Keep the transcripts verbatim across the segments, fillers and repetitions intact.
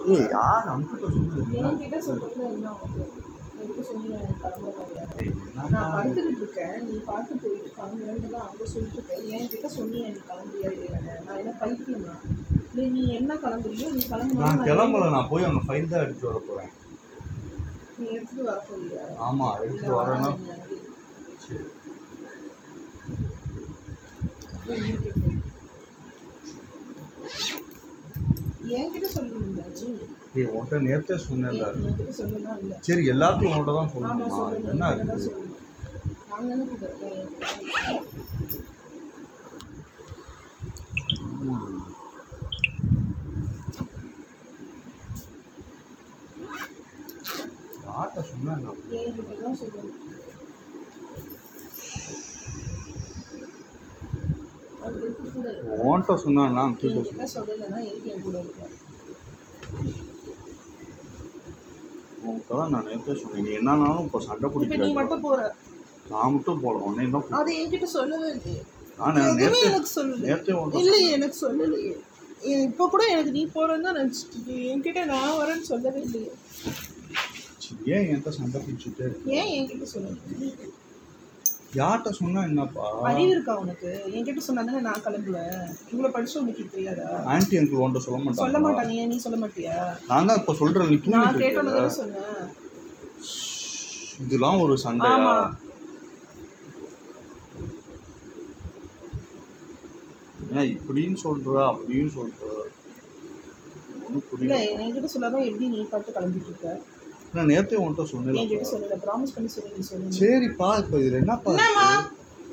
ஏய் யார் அங்கிட்ட சொல்லுங்க என்கிட்ட சொல்றதுல என்ன உனக்கு எதுக்கு சொன்னீங்க எனக்கு கிளம்புற மாதிரியா நான் படுத்துக்கிட்டு இருக்கேன் நீ பார்த்து போயிட்டு கிளம்புறேன்னு தான் அவங்க சொல்லிட்டு இருக்கேன் என்கிட்ட சொன்னீங்க நீ கிளம்புறியா இல்லையா நான் என்ன பைத்தியமா இல்லை நீ என்ன கிளம்புறியோ நீ கிளம்புனா நான் கிளம்பல நான் போய் அங்கே ஃபைல் தான் எடுத்துட்டு வர போகிறேன் நீ எடுத்துட்டு வர போறியா ஆமாம் எடுத்துட்டு வரேன்னா சரி என்கிட்ட சொல்லுங்க ஏய் உன்கிட்ட நேரத்தே சொன்னேன்ல என்கிட்ட சொல்லுனா இல்லை சரி எல்லாத்தையும் உன்கிட்ட தான் ஆமாம் சொல்லணுமா சொல்லுங்க என்ன என்ன இருக்குது சொல்லுங்க நாங்கள் என்ன இருக்கேன் யார்கிட்ட சொன்னேன் என்கிட்ட தான் சொல்லுங்க உன்கிட்ட சொன்னா என்கிட்ட சொல்லலைன்னா எதுக்கு என் கூட இருக்கேன் உன்கிட்ட தான் நான் நேரத்தே சொன்னேன் நீ என்னன்னாலும் இப்போ சண்டை இப்போ நீ பிடிக்க மட்டும் போற நான் மட்டும் போகல உன்னையும் தான் அது என்கிட்ட சொல்லவே இல்லையே நான் எதுவுமே நேரத்தே எனக்கு சொல்லல நேரத்தே உன்கிட்ட இல்லையே எனக்கு சொல்லலையே இப்போ கூட எனக்கு நீ போறேன்னு தான் நினச்சிட்டு என்கிட்ட நான் வரேன்னு சொல்லவே இல்லையே சரி, ஏன் என்கிட்ட சண்டை பிடிச்சிட்டு ஏன் என்கிட்ட சொல்லல யார்கிட்ட சொன்னா என்னப்பா அறிவு இருக்கா உனக்கு என்கிட்ட சொன்னா தானே நான் கிளம்புவேன் இவ்வளோ படிச்சு உனக்கு தெரியாதா ஆன்ட்டி எனக்கு உன்கிட்ட சொல்ல சொல்ல மாட்டாங்க மாட்டாங்க ஏன் நீ சொல்ல மாட்டியா நான் தான் இப்போ சொல்கிறேன் நீ நான் தூங்கிட்டு கேட்டோன்னு இருக்கல. தானே சொன்னேன் இதெல்லாம் ஒரு சண்டையா ஆமா ஏன் இப்படின்னு சொல்ற அப்படின்னு சொல்ற ஒன்றும் இல்லை புரியல என்கிட்ட சொல்லாதான் எப்படி நீ பார்த்து கிளம்பிட்டு இருக்க நான் நேரத்தையும் உன்கிட்ட சொன்னேன் என்கிட்ட சொல்லல ப்ராமிஸ் பண்ணி சொல்லி நீ சொல்லுங்க சரிப்பா இப்போ இது என்னப்பா என்னம்மா இருக்கு?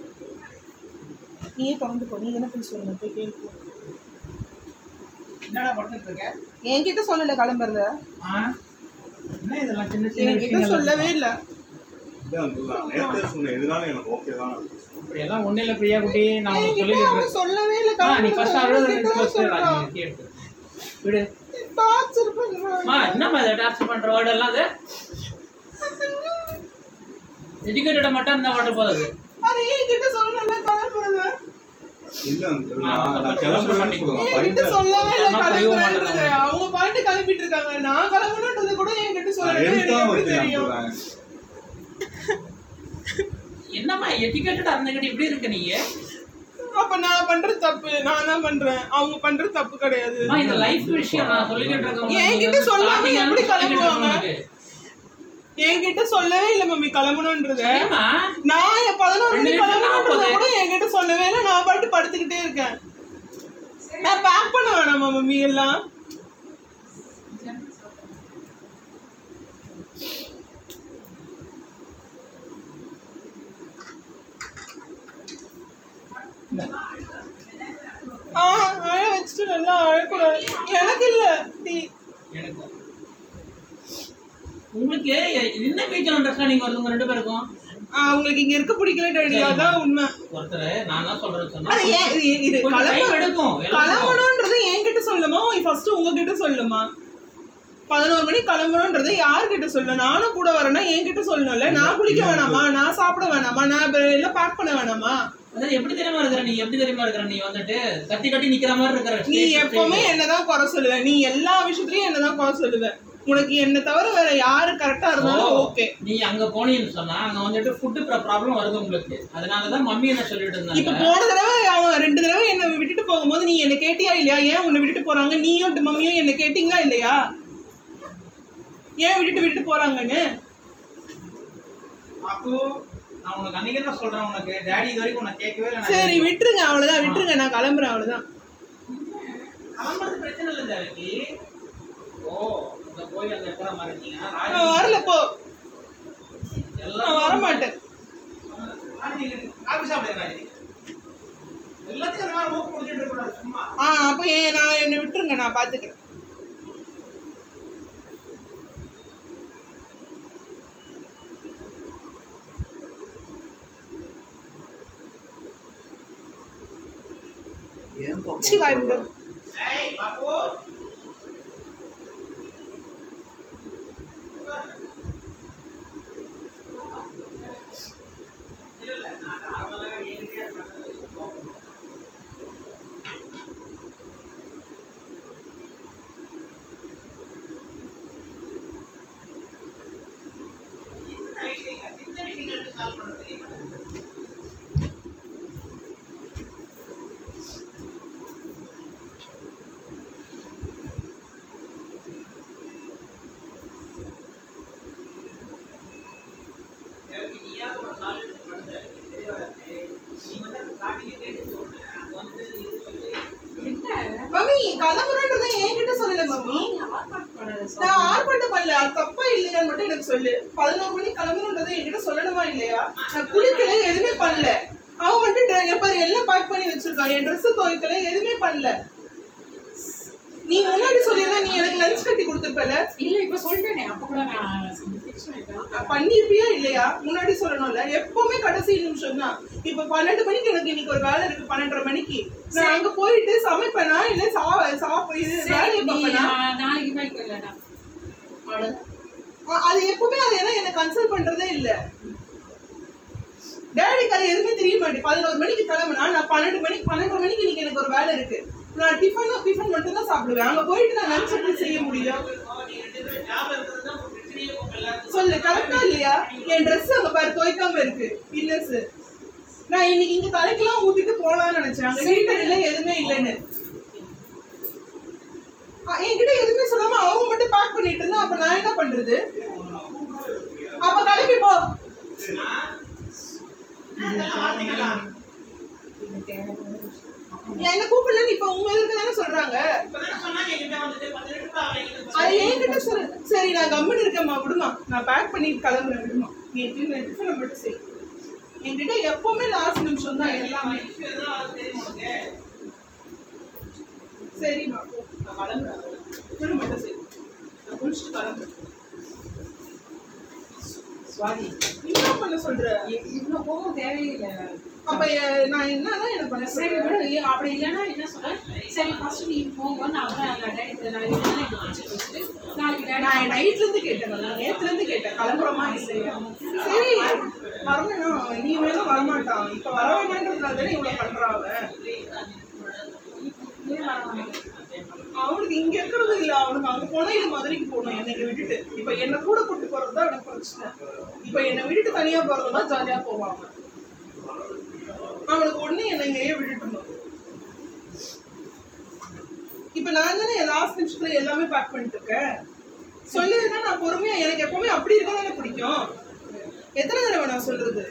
நீயே திறந்து போ நீ என்ன பண்ணி சொல்லுங்க போய் கேள்வி என்னடா பண்ணிட்டு இருக்க? என்கிட்ட சொல்லல கிளம்புறத ஆ? என்ன இதெல்லாம் சின்ன சின்ன என்கிட்ட விஷயங்கள் சொல்லவே இல்லை இதான் நான் நேரத்தையே சொன்னேன் எதுனாலும் எனக்கு ஓகே தான் இப்படி எல்லாம் ஒண்ணு இல்ல பிரியா குட்டி நான் உனக்கு என்கிட்ட சொல்லிட்டு அவன் இருக்கேன். சொல்லவே இல்லை ஆ, நீ ஃபர்ஸ்ட் அழுது கிளம்புறத ஃபர்ஸ்ட் சொல்றான் எடுத்து விடு. டார்ச்சர் பண்றான் அம்மா என்னம்மா இதை டார்ச்சர் பண்ற வேர்டு எல்லாம் அது எஜுகேட்டட மட்டும் இருந்தா வாட்ட போகுது. அது என்கிட்ட சொல்லல கிளம்புறத இல்லை நான் கிளம்புறேன்னு சொல்லுவேன் என்கிட்ட சொல்லவே இல்லை அம்மா புரியவே கிளம்புறேன்னு மாட்டேங்கிறாங்க. அவங்க பாட்டு கிளம்பிட்டு இருக்காங்க நான் கிளம்பணுன்றது கூட என்கிட்ட நான் சொல்லவே எனக்கு எடுத்தான் எப்படி வந்து தெரியும் அனுப்புறேன் என்னம்மா எஜுகேட்டடா இருந்துகிட்டு இப்படி இருக்க நீ? அப்ப நான் பண்றது தப்பு நான் தான் பண்றேன் அவங்க பண்றது தப்பு கிடையாது அம்மா இந்த லைஃப் விஷயம் நான் சொல்லிக்கிட்டு இருக்கேன். என்கிட்ட சொல்லாம எப்படி கிளம்புவாங்க? கிளம்புவாங்க? என்கிட்ட சொல்லவே இல்லை மம்மி கிளம்பணுன்றத ஏம்மா நான் என் பதினோரு ரெண்டு மணிக்கு நிமிஷம் தான் கிளம்பணுன்றத போகுது. கூட என்கிட்ட சொல்லவே இல்லை நான் பாட்டு படுத்துக்கிட்டே இருக்கேன் நான் பேக் பண்ண வேணாமா மம்மி எல்லாம் ஆ அழ வச்சுட்டு நல்லா அழக்கூடாது எனக்கு இல்ல நீ எனக்கு உங்களுக்கு என்ன மியூச்சுவல் அண்டர்ஸ்டாண்டிங் வருது உங்க ரெண்டு பேருக்கும்? அவங்களுக்கு இங்க இருக்க பிடிக்கல டாடி அதான் உண்மை ஒருத்தர் நான் தான் சொல்றேன் சொன்னா அது ஏன் இது- இது கொஞ்சம் time கிளம்ப எடுக்கும் எல்லாத்துக்கும். கிளம்பணுன்றது என்கிட்ட சொல்லுமா ஃபர்ஸ்ட் உங்ககிட்ட சொல்லுமா பதினோரு மணிக்கு கிளம்பணுன்றது யார்கிட்ட சொல்ல நானும் கூட வரேன்னா என்கிட்ட சொல்லணும்ல நான் குளிக்க வேணாமா நான் சாப்பிட வேணாமா நான் இப்ப எல்லாம் பேக் பண்ண வேணாமா அதாவது எப்படி தெரியுமா இருக்கிற நீ எப்படி தெரியுமா இருக்கிற நீ வந்துட்டு கத்தி கட்டி நிக்கிற மாதிரி இருக்கிற நீ எப்பவுமே என்னதான் குறை சொல்லுவ நீ எல்லா விஷயத்துலயும் என்னதான் குறை சொல்லுவ உனக்கு என்ன தவிர வேற யாரு கரெக்டா இருந்தாலும் ஓகே நீ அங்க போனீன்னு சொன்னா அங்க வந்துட்டு ஃபுட் ப்ராப்ளம் வருது உங்களுக்கு அதனாலதான் மம்மி என்ன சொல்லிட்டு இப்ப இருந்தாங்க போன தடவை அவன் ரெண்டு தடவை என்ன விட்டுட்டு போகும்போது நீ என்ன கேட்டியா இல்லையா ஏன் உன்னை விட்டுட்டு போறாங்க நீயும் மம்மியும் என்ன கேட்டீங்களா இல்லையா ஏன் விட்டுட்டு விட்டுட்டு போறாங்கன்னு அப்போ நான் உனக்கு அன்னைக்கு தான் சொல்றேன் உனக்கு டாடி இது வரைக்கும் உனக்கு கேட்கவே இல்லை சரி விட்டுருங்க அவ்வளவுதான் விட்டுருங்க நான் கிளம்புறேன் அவ்வளவுதான் கிளம்புறது பிரச்சனை இல்லை ஜானகி ஓ இந்த போய் அங்க இருக்கிற மாதிரி இருக்கீங்கன்னா நான் வரல போ எல்லாம் நான் வர மாட்டேன் காபி சாப்பிடுங்க எல்லாத்தையும் அந்த மாதிரி மூக்கு முடிச்சுட்டு இருக்கக்கூடாது சும்மா ஆ அப்போ ஏன் நான் என்னை விட்டுருங்க நான் பாத்துக்கிறேன் சி வாய் விடு ஏய் பாப்பு இல்ல நான் நார்மலா ஏறிட்டே இருக்கேன் கால் பண்ண தெரியுமா? எனக்கு நீயா ஒரு கால் எடுத்து பண்ணுற தெரியாது. நீ வந்து அந்த காட்டிலே கேட்டு சொல்றேன். அது வந்து நீ சொல்லு. மம்மி கிளம்புறன்றதை என்கிட்ட சொல்லல மம்மி. நான் ஆர்ப்பாட்டம் பண்ணல. அது தப்பா இல்லையான்னு மட்டும் எனக்கு சொல்லு. பதினோரு மணிக்கு கிளம்புறன்றதை என்கிட்ட சொல்லணுமா இல்லையா? நான் குளிக்கல, எதுவுமே பண்ணல. அவன் மட்டும் எப்ப எல்லாம் பேக் பண்ணி வச்சிருக்கான். என் ட்ரெஸ் துவைக்கல, எதுவுமே பண்ணல. நீ முன்னாடி சொல்லிருந்தா நீ எனக்கு லஞ்ச் கட்டி கொடுத்துருப்பல. இல்ல இப்ப சொல்லிட்டேனே, அப்ப கூட நான் பண்ணிருப்பியா இல்லையா? முன்னாடி சொல்லணும்ல. எப்பவுமே கடைசி நிமிஷம் தான். இப்ப பன்னெண்டு மணிக்கு எனக்கு இன்னைக்கு ஒரு வேலை இருக்கு. பன்னெண்டரை மணிக்கு நான் அங்க போயிட்டு சமைப்பேனா இல்ல சா சாப்பிடு இது வேலையை பார்ப்பேனா? நாளைக்கு பைக் இல்லடா. அது எப்பவுமே அது என்ன என்ன கன்சல்ட் பண்றதே இல்ல. டேடிக்கு அது எதுவுமே தெரிய மாட்டேன். பதினோரு மணிக்கு கிளம்புனா நான் பன்னெண்டு மணிக்கு பன்னெண்டரை மணிக்கு இன்னைக்கு எனக்கு ஒரு வேலை இருக்கு. நான் டிஃபன் டிஃபன் மட்டும் தான் சாப்பிடுவேன். அங்க போயிட்டு நான் லஞ்ச் எப்படி செய்ய முடியும்? சொல்லு, கரெக்டா இல்லையா? என் ட்ரெஸ் அங்க பாரு துவைக்காம இருக்கு. இல்ல சார், நான் இன்னைக்கு இங்க தலைக்கெல்லாம் ஊத்திட்டு போலாம்னு நினைச்சேன். அங்க வீட்டுல எதுவுமே இல்லைன்னு என்கிட்ட எதுவுமே சொல்லாம அவங்க மட்டும் பேக் பண்ணிட்டு இருந்தா அப்ப நான் என்ன பண்றது? அப்ப கிளம்பி போ. என்ன கூப்பிடல, இப்ப உங்க எதுக்கு தானே சொல்றாங்க. அது என்கிட்ட சொல்லு. சரி நான் கம்முன்னு இருக்கேம்மா, விடுமா. நான் பேக் பண்ணிட்டு கிளம்புறேன், விடுமா. நீ டிஃபன் மட்டும் செய். என்கிட்ட எப்பவுமே லாஸ்ட் நிமிஷம் தான் எல்லாமே. சரிம்மா நான் கிளம்புறேன், டிஃபன் மட்டும் செய். நான் குளிச்சுட்டு கிளம்புறேன். சுவாதி என்ன பண்ண சொல்ற? இவ்வளவு கோபம் தேவையில்லை. அப்ப நான் என்னதான் எனக்கு பண்ண சரி விடு. அப்படி இல்லைன்னா என்ன சொல்றேன், சரி ஃபர்ஸ்ட் நீ போங்க, நான் நாளைக்கு நாளைக்கு நான் நைட்ல இருந்து கேட்டேன். நான் நேத்துல இருந்து கேட்டேன் கிளம்புறோமா இல்லையா. சரி வரணும், நீ வேணும் வரமாட்டான். இப்ப வர வேண்டான்றதுனால தானே இவ்வளவு பண்றாங்க. அவனுக்கு இங்க இருக்கிறது இல்ல, அவனுக்கு அங்க போனா இது மதுரைக்கு போகணும் என்னை விட்டுட்டு. இப்ப என்ன கூட கூட்டு போறதுதான் எனக்கு பிரச்சனை. இப்ப என்னை விட்டுட்டு தனியா போறதுதான் ஜாலியா போவாங்க. அவனுக்கு ஒண்ணு என்னை இங்கேயே விட்டுட்டணும். இப்ப நான் தானே லாஸ்ட் நிமிஷத்துல எல்லாமே பேக் பண்ணிட்டு இருக்கேன். சொல்லிருந்தா நான் பொறுமையா, எனக்கு எப்பவுமே அப்படி இருக்க தானே பிடிக்கும். எத்தனை தடவை நான் சொல்றது?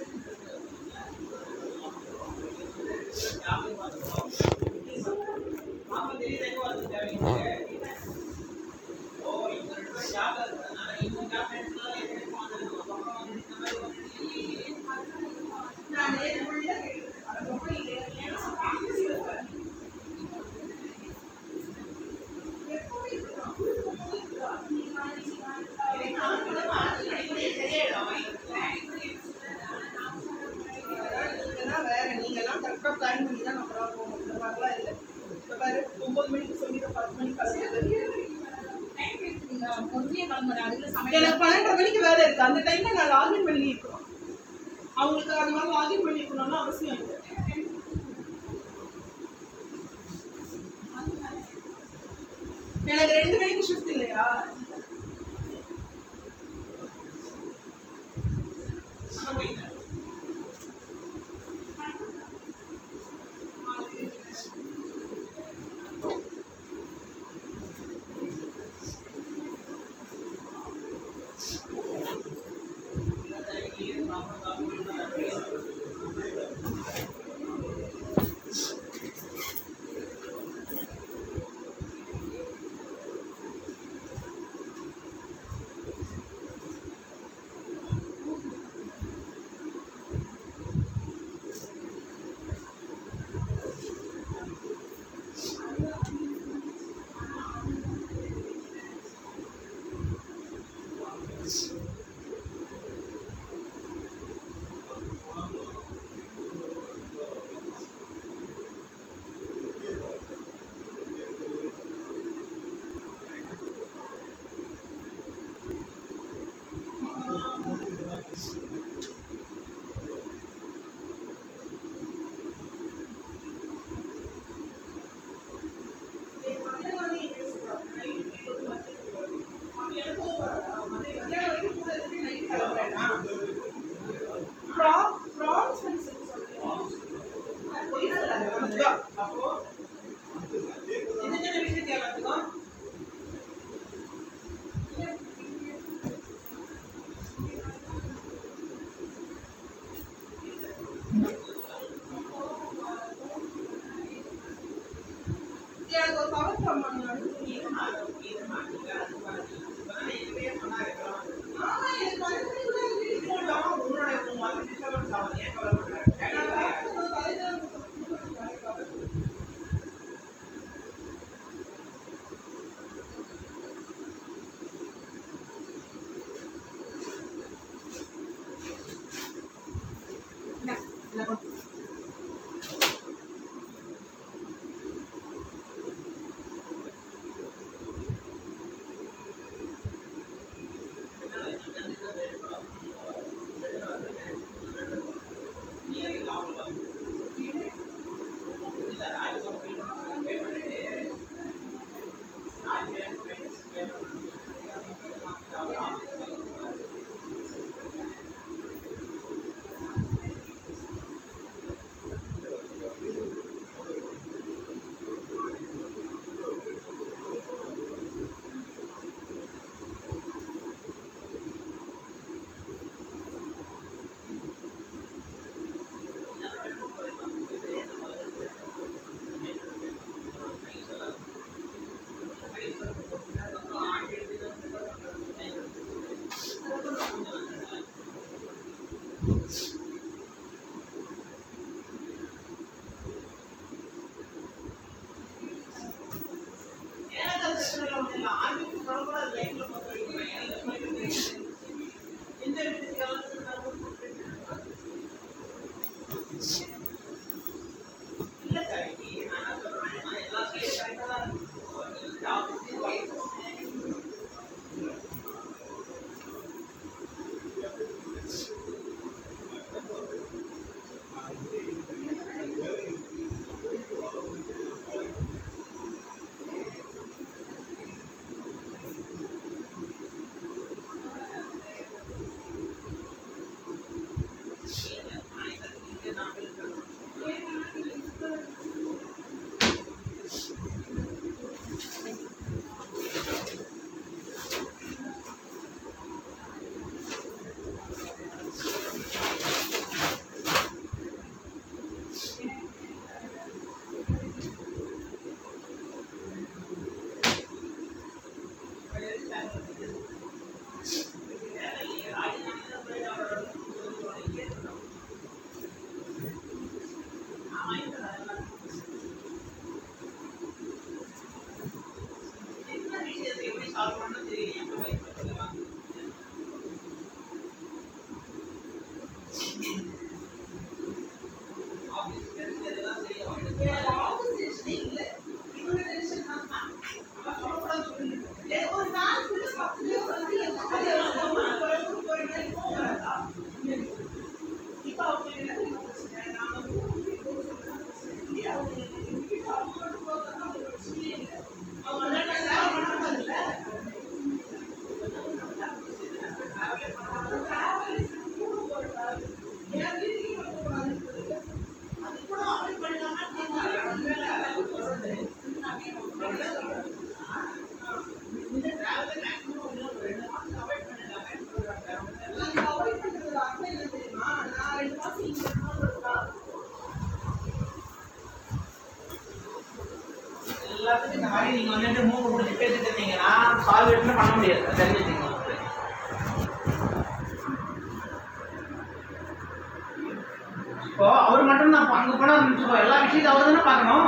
வேற நீங்க எல்லாம் கரெக்டா பிளான் பண்ணி தான் நம்ம போகணும். இந்த மாதிரிலாம் இல்லை. இப்ப பாரு, ஒன்பது மணிக்கு சொல்லிட்டு பத்து மணிக்கு எனக்கு பன்னெண்டரை மணிக்கு வேலை இருக்கு. அந்த டைம்ல நான் லாகின் பண்ணி இருக்கணும். அவங்களுக்கு அது மாதிரி லாகின் பண்ணி இருக்கணும்னு அவசியம் இல்லை. எனக்கு ரெண்டு மணிக்கு ஷிஃப்ட் இல்லையா? எல்லாத்துக்கும் இந்த மாதிரி நீங்க வந்துட்டு மூணு முடிச்சு பேசிட்டு இருந்தீங்கன்னா சால்வேட்ல பண்ண முடியாது, தெரிஞ்சுட்டீங்க. இப்போ அவர் மட்டும் தான் அங்க போனா எல்லா விஷயத்தையும் அவர் தானே பார்க்கணும்.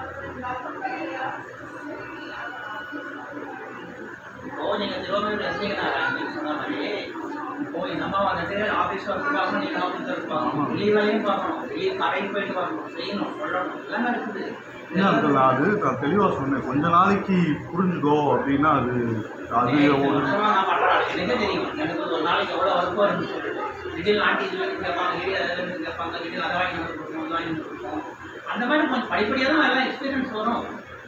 இப்போ நீங்க திருவண்ணாமலை ரசிகனா நீங்க சொன்ன மாதிரி இப்போ இந்த அம்மா வந்துட்டு ஆஃபீஸ் ஒர்க் பார்க்கணும், நீங்க ஆஃபீஸ் ஒர்க் பார்க்கணும், வெளியே வேலையும் பார்க்கணும், வெளியே கடைக்கு போயிட்டு பார்க்கணும், செய்யணும், சொல்லணும், எல்லாமே இருக்குது. என்ன இருக்குல்ல அது நான் தெளிவாக சொன்னேன். கொஞ்ச நாளைக்கு புரிஞ்சுக்கோ அப்படின்னா அது அது ஒரு வருஷமா நான் பண்றேன். எனக்கே தெரியும் எனக்கு ஒரு நாளைக்கு எவ்வளோ ஒர்க் வரும்னு சொல்லிட்டு திடீர்னு ஆண்டி இதுலேருந்து கேட்பாங்க, திடீர் அதுலேருந்து கேட்பாங்க, திடீர் அதை வாங்கி கொடுப்போம், அதை வாங்கி கொடுப்போம். அந்த மாதிரி கொஞ்சம் படிப்படியாக தான் எல்லாம் எக்ஸ்பீரியன்ஸ் வரும்.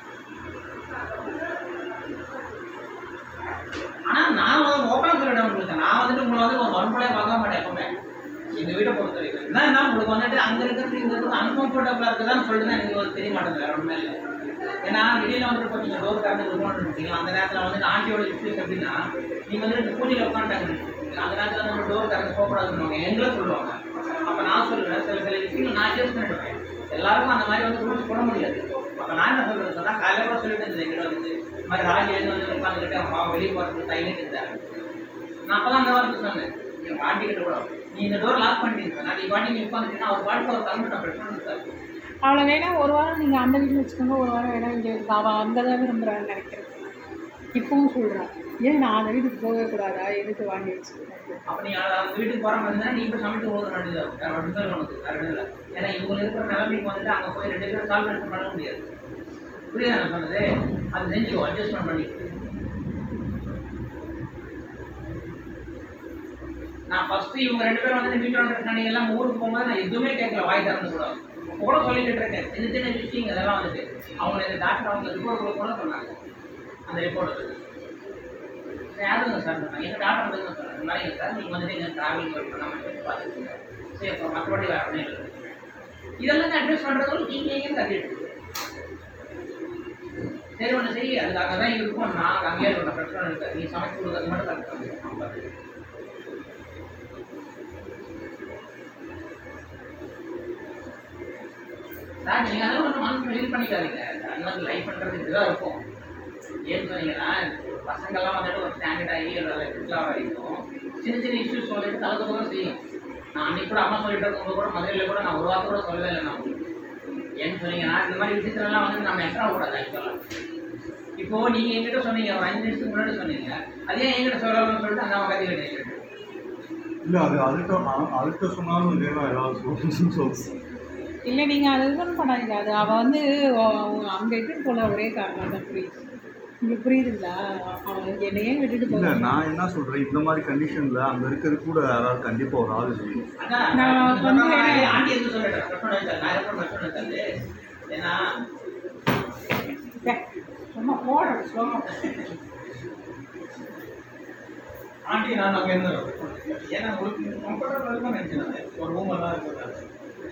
ஆனால் நான் வந்து ஓப்பனாக சொல்லிட்டேன் உங்களுக்கு, நான் வந்துட்டு உங்களை வந்து ஒரு மறுபடியாக பார்க்க மாட்டேன் எப்பவுமே. எங்கள் வீட்டை பொறுத்த வரைக்கும் என்ன என்ன உங்களுக்கு வந்துட்டு அங்கே இருக்கிறது இங்கே இருக்கிறது அன்கம்ஃபர்டபுளாக இருக்குதான்னு சொல்லிட்டு தான் எனக்கு தெரிய மாட்டேங்குது, வேற ஒன்றுமே இல்லை. ஏன்னா வெளியில் வந்துட்டு இப்போ நீங்கள் டோர் திறந்து இருக்கீங்க, அந்த நேரத்தில் வந்துட்டு ஆண்டியோட இஷ்யூஸ் எப்படின்னா நீங்கள் வந்துட்டு இந்த பூஜையில் உட்காந்துட்டாங்க, அந்த நேரத்தில் நம்ம டோர் திறந்து போகக்கூடாதுன்னு எங்களை சொல்லுவாங்க. அப்போ நான் சொல்லுவேன் சில சில விஷயங்கள் நான் அட்ஜஸ்ட் பண்ணிடுவேன். எல்லாருக்கும் அந்த மாதிரி வந்து ரூல்ஸ் போட முடியாது. அப்போ நான் என்ன சொல்கிறது சொன்னால் காலையில் கூட சொல்லிட்டு இருந்தேன் எங்கிட்ட வந்து இந்த மாதிரி ராஜி எழுந்து வந்து உட்காந்துக்கிட்டு அவன் வெளியே போகிறதுக்கு தைலிட்டு இருந்தாரு. நான் அப்போ தான் அந்த வார்த்தை சொன்னேன், என் பாட்டிக்கிட்ட கூட நீ இந்த டோர் லாக் பண்ணிட்டு நான் நீ பாட்டி நீ உட்காந்துட்டீங்கன்னா அவர் பாட்டு அவர் கலந்து நான் பிரச்சனை இருக்காரு. அவளை வேணா ஒரு வாரம் நீங்கள் அந்த வீட்டில் வச்சுக்கோங்க, ஒரு வாரம் வேணா இங்கே இருக்கு. அவள் அங்கே தான் விரும்புகிறான்னு நினைக்கிறேன். இப்பவும் சொல்கிறான், ஏன் நான் அந்த வீட்டுக்கு போகவே கூடாதா, எதுக்கு வாங்கி வச்சுக்கிறேன். அப்போ நீ அந்த வீட்டுக்கு போகிற மாதிரி இருந்தால் நீ இப்போ சமைச்சு போக வேண்டியது வேறு ரெண்டு பேர் உனக்கு வேறு இல்லை. ஏன்னா இவங்க இருக்கிற நிலைமைக்கு வந்துட்டு அங்கே போய் ரெண்டு பேரும் சால்வ் பண்ண பண்ண முடியாது. புரியுதா நான் சொன்னது? அது செஞ்சுக்கோ, அட்ஜஸ்ட்மெண்ட் பண்ணி. நான் ஃபஸ்ட்டு இவங்க ரெண்டு பேரும் வந்து வீட்டில் வந்துட்டு நீங்கள் எல்லாம் ஊருக்கு போகும்போது நான் எதுவுமே கேட்கல, வாய் திறந்து கூட கூட சொல்லிட்டு இருக்கேன். சின்ன சின்ன விஷயங்கள் இதெல்லாம் வந்துட்டு அவங்க இந்த டாக்டர் அவங்க ரிப்போர்ட் கூட சொன்னாங்க. அந்த ரிப்போர்ட் யாருங்க சார் சொன்னாங்க, எங்கள் டாக்டர் வந்து சொன்னாங்க, இந்த மாதிரி சார் நீங்கள் வந்துட்டு எங்கள் ட்ராவலிங் ஒர்க் பண்ணாமல் சொல்லி பார்த்துருக்கீங்க, சரி அப்புறம் மற்றபடி வேறு ஒன்றும் இல்லை. இதெல்லாம் அட்வைஸ் பண்ணுறதும் நீங்கள் எங்கேயும் கட்டிட்டு சரி ஒன்று செய்ய, அதுக்காக தான் இருக்கும். நான் அங்கேயே இருக்கணும், பிரச்சனை இருக்காது. நீ சமைச்சு கொடுக்கறது மட்டும் கரெக்டாக. சார் நீங்கள் அதெல்லாம் ஒன்றும் மனசு ஃபீல் பண்ணிக்காதீங்க. அந்த லைஃப் பண்ணுறது இப்படிதான் இருக்கும். ஏன்னு சொன்னீங்கன்னா பசங்கள்லாம் வந்துட்டு ஒரு ஸ்டாண்டர்ட் ஆகி செட்டில் வரைக்கும் சின்ன சின்ன இஷ்யூஸ் வந்துட்டு கலந்து கூட செய்யும். நான் அன்றைக்கி கூட அம்மா சொல்லிட்டு இருக்கும்போது கூட மதுரையில் கூட நான் ஒரு வார்த்தை கூட சொல்லவே இல்லை. நான் ஏன்னு சொன்னீங்கன்னா இந்த மாதிரி விஷயத்துலலாம் வந்து நம்ம எக்ஸ்ட்ரா கூடாது ஆக்சுவலாக. இப்போ இப்போ நீங்க என்கிட்ட சொன்னீங்க ஒரு அஞ்சு நிமிஷத்துக்கு முன்னாடி சொன்னீங்க அதே என்கிட்ட சொல்லணும்னு சொல்லிட்டு அந்த கதை கேட்டேன். இல்லை அது அதுக்கு அதுக்கு சொன்னாலும் இதேதான் ஏதாவது சொல்லணும்னு சொல்லுச்சு. இல்லை நீங்கள் அது இதுன்னு பண்ணாதீங்க. அது அவள் வந்து அங்கே இட்டுட்டு போல ஒரே காரணம் தான். புரியுது உங்களுக்கு புரியுதுங்களா? அவன் என்னையே விட்டுட்டு இல்லை போல. நான் என்ன சொல்கிறேன், இந்த மாதிரி கண்டிஷனில் அங்கே இருக்கிறது கூட யாராவது கண்டிப்பாக ஒரு ஆள் செய்யும். நான் வந்து ஆண்டி எதுவும் சொல்லிட்டேன் நான் எப்போ சொன்னது ஏன்னா சும்மா போடுறேன் சொல்லுவோம். ஆண்டி நான் அங்கே இருந்தேன் ஏன்னா உங்களுக்கு கம்ஃபர்டபுளாக இருக்கும் நினச்சேன். ஒரு ரூம் எல்லாம் இருக்கிறது